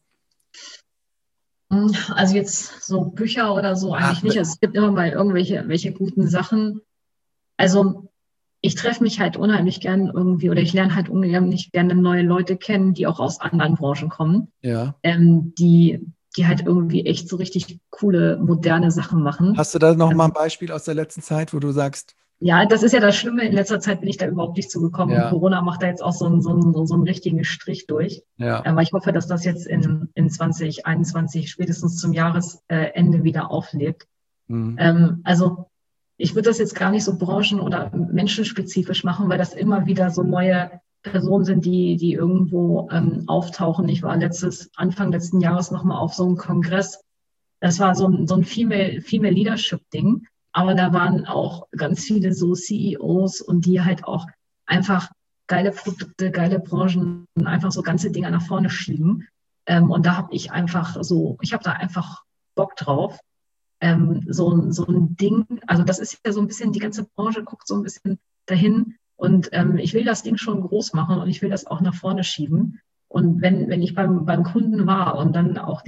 Also jetzt so Bücher oder so eigentlich nicht. Also es gibt immer mal welche guten Sachen. Also ich treffe mich halt unheimlich gern irgendwie oder ich lerne halt unheimlich gerne neue Leute kennen, die auch aus anderen Branchen kommen. Ja. Die halt irgendwie echt so richtig coole, moderne Sachen machen. Hast du da noch mal ein Beispiel aus der letzten Zeit, wo du sagst? Ja, das ist ja das Schlimme. In letzter Zeit bin ich da überhaupt nicht zugekommen. Ja. Und Corona macht da jetzt auch so einen richtigen Strich durch. Ja. Aber ich hoffe, dass das jetzt in 2021 spätestens zum Jahresende wieder auflebt. Also ich würde das jetzt gar nicht so branchen- oder menschenspezifisch machen, weil das immer wieder so neue Personen sind, die irgendwo auftauchen. Ich war Anfang letzten Jahres nochmal auf so einem Kongress. Das war so ein Female Leadership Ding. Aber da waren auch ganz viele so CEOs und die halt auch einfach geile Produkte, geile Branchen und einfach so ganze Dinge nach vorne schieben. Und da habe ich da einfach Bock drauf. So ein Ding, also das ist ja so ein bisschen, die ganze Branche guckt so ein bisschen dahin und ich will das Ding schon groß machen und ich will das auch nach vorne schieben. Und wenn ich beim Kunden war und dann auch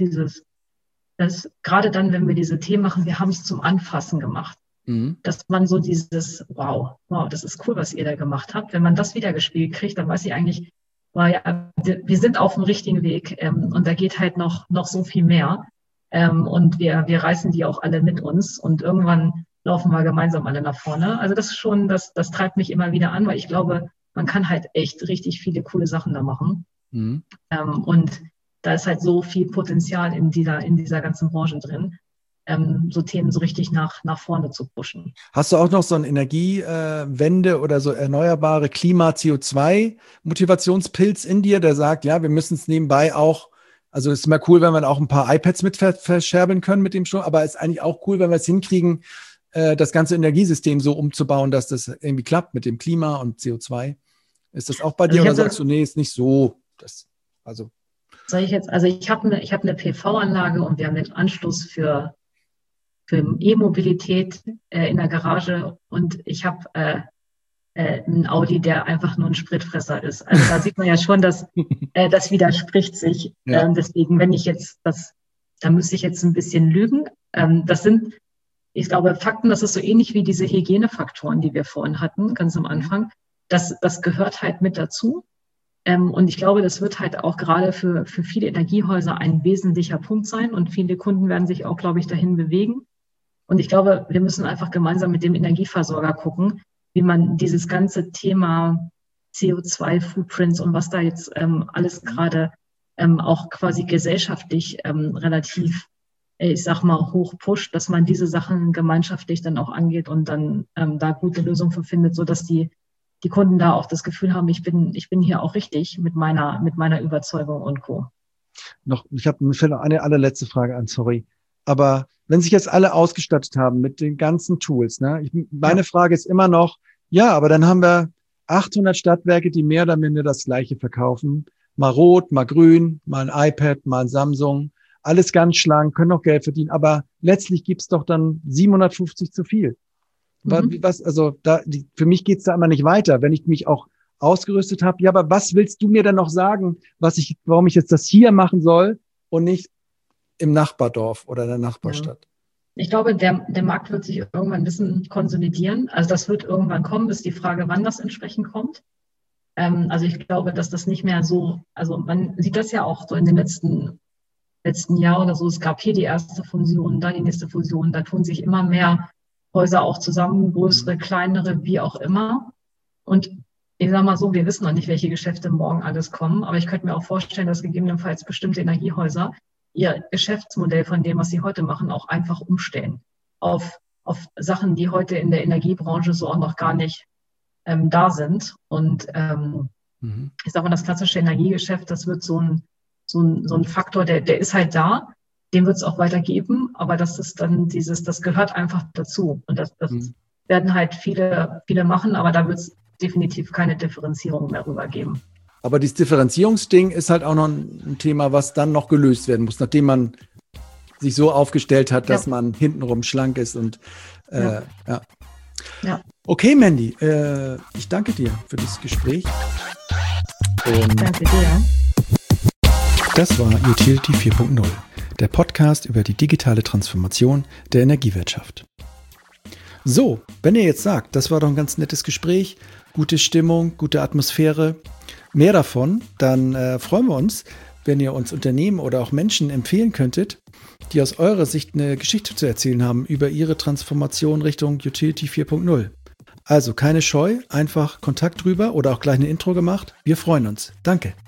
gerade dann, wenn wir diese Themen machen, wir haben es zum Anfassen gemacht. Dass man so wow, das ist cool, was ihr da gemacht habt. Wenn man das wieder gespielt kriegt, dann weiß ich eigentlich, ja, wir sind auf dem richtigen Weg und da geht halt noch so viel mehr. Und wir reißen die auch alle mit uns und irgendwann laufen wir gemeinsam alle nach vorne. Also das ist schon, das treibt mich immer wieder an, weil ich glaube, man kann halt echt richtig viele coole Sachen da machen. Und da ist halt so viel Potenzial in dieser ganzen Branche drin, so Themen so richtig nach vorne zu pushen. Hast du auch noch so eine Energiewende oder so erneuerbare Klima-CO2-Motivationspilz in dir, der sagt, ja, wir müssen es nebenbei auch, also es ist immer cool, wenn wir auch ein paar iPads mit verscherbeln können mit dem Strom, aber es ist eigentlich auch cool, wenn wir es hinkriegen, das ganze Energiesystem so umzubauen, dass das irgendwie klappt mit dem Klima und CO2. Ist das auch bei dir oder sagst du, nee, ist nicht so? Ich habe eine PV-Anlage und wir haben den Anschluss für E-Mobilität in der Garage und ich habe einen Audi, der einfach nur ein Spritfresser ist. Also da sieht man ja schon, dass das widerspricht sich. Ja. Deswegen, da müsste ich jetzt ein bisschen lügen. Das sind, ich glaube, Fakten, das ist so ähnlich wie diese Hygienefaktoren, die wir vorhin hatten, ganz am Anfang. Das gehört halt mit dazu. Und ich glaube, das wird halt auch gerade für viele Energiehäuser ein wesentlicher Punkt sein. Und viele Kunden werden sich auch, glaube ich, dahin bewegen. Und ich glaube, wir müssen einfach gemeinsam mit dem Energieversorger gucken, wie man dieses ganze Thema CO2-Footprints und was da jetzt alles gerade auch quasi gesellschaftlich relativ, ich sag mal, hoch pusht, dass man diese Sachen gemeinschaftlich dann auch angeht und dann da gute Lösungen für findet, sodass die Kunden da auch das Gefühl haben, ich bin hier auch richtig mit meiner Überzeugung und Co. Mir fällt noch eine allerletzte Frage an, sorry. Aber wenn sich jetzt alle ausgestattet haben mit den ganzen Tools, ne? Meine Frage ist immer noch, ja, aber dann haben wir 800 Stadtwerke, die mehr oder minder das Gleiche verkaufen. Mal rot, mal grün, mal ein iPad, mal ein Samsung. Alles ganz schlank, können auch Geld verdienen. Aber letztlich gibt's doch dann 750 zu viel. Für mich geht's da immer nicht weiter, wenn ich mich auch ausgerüstet habe. Ja, aber was willst du mir denn noch sagen, warum ich jetzt das hier machen soll und nicht im Nachbardorf oder in der Nachbarstadt? Ja. Ich glaube, der Markt wird sich irgendwann ein bisschen konsolidieren. Also das wird irgendwann kommen, ist die Frage, wann das entsprechend kommt. Also ich glaube, dass das nicht mehr so, also man sieht das ja auch so in den letzten Jahren oder so. Es gab hier die erste Fusion, da die nächste Fusion. Da tun sich immer mehr Häuser auch zusammen, größere, kleinere, wie auch immer. Und ich sage mal so, wir wissen noch nicht, welche Geschäfte morgen alles kommen. Aber ich könnte mir auch vorstellen, dass gegebenenfalls bestimmte Energiehäuser ihr Geschäftsmodell von dem, was sie heute machen, auch einfach umstellen auf Sachen, die heute in der Energiebranche so auch noch gar nicht da sind. Und ich sage mal, das klassische Energiegeschäft, das wird so ein Faktor, der ist halt da, den wird es auch weitergeben, aber das ist dann das gehört einfach dazu. Und das werden halt viele machen, aber da wird es definitiv keine Differenzierung mehr rüber geben. Aber dieses Differenzierungsding ist halt auch noch ein Thema, was dann noch gelöst werden muss, nachdem man sich so aufgestellt hat, dass man hintenrum schlank ist und ja. Okay, Mandy, ich danke dir für das Gespräch. Und danke dir. Das war Utility 4.0, der Podcast über die digitale Transformation der Energiewirtschaft. So, wenn ihr jetzt sagt, das war doch ein ganz nettes Gespräch, gute Stimmung, gute Atmosphäre, mehr davon, dann freuen wir uns, wenn ihr uns Unternehmen oder auch Menschen empfehlen könntet, die aus eurer Sicht eine Geschichte zu erzählen haben über ihre Transformation Richtung Utility 4.0. Also keine Scheu, einfach Kontakt drüber oder auch gleich eine Intro gemacht. Wir freuen uns. Danke.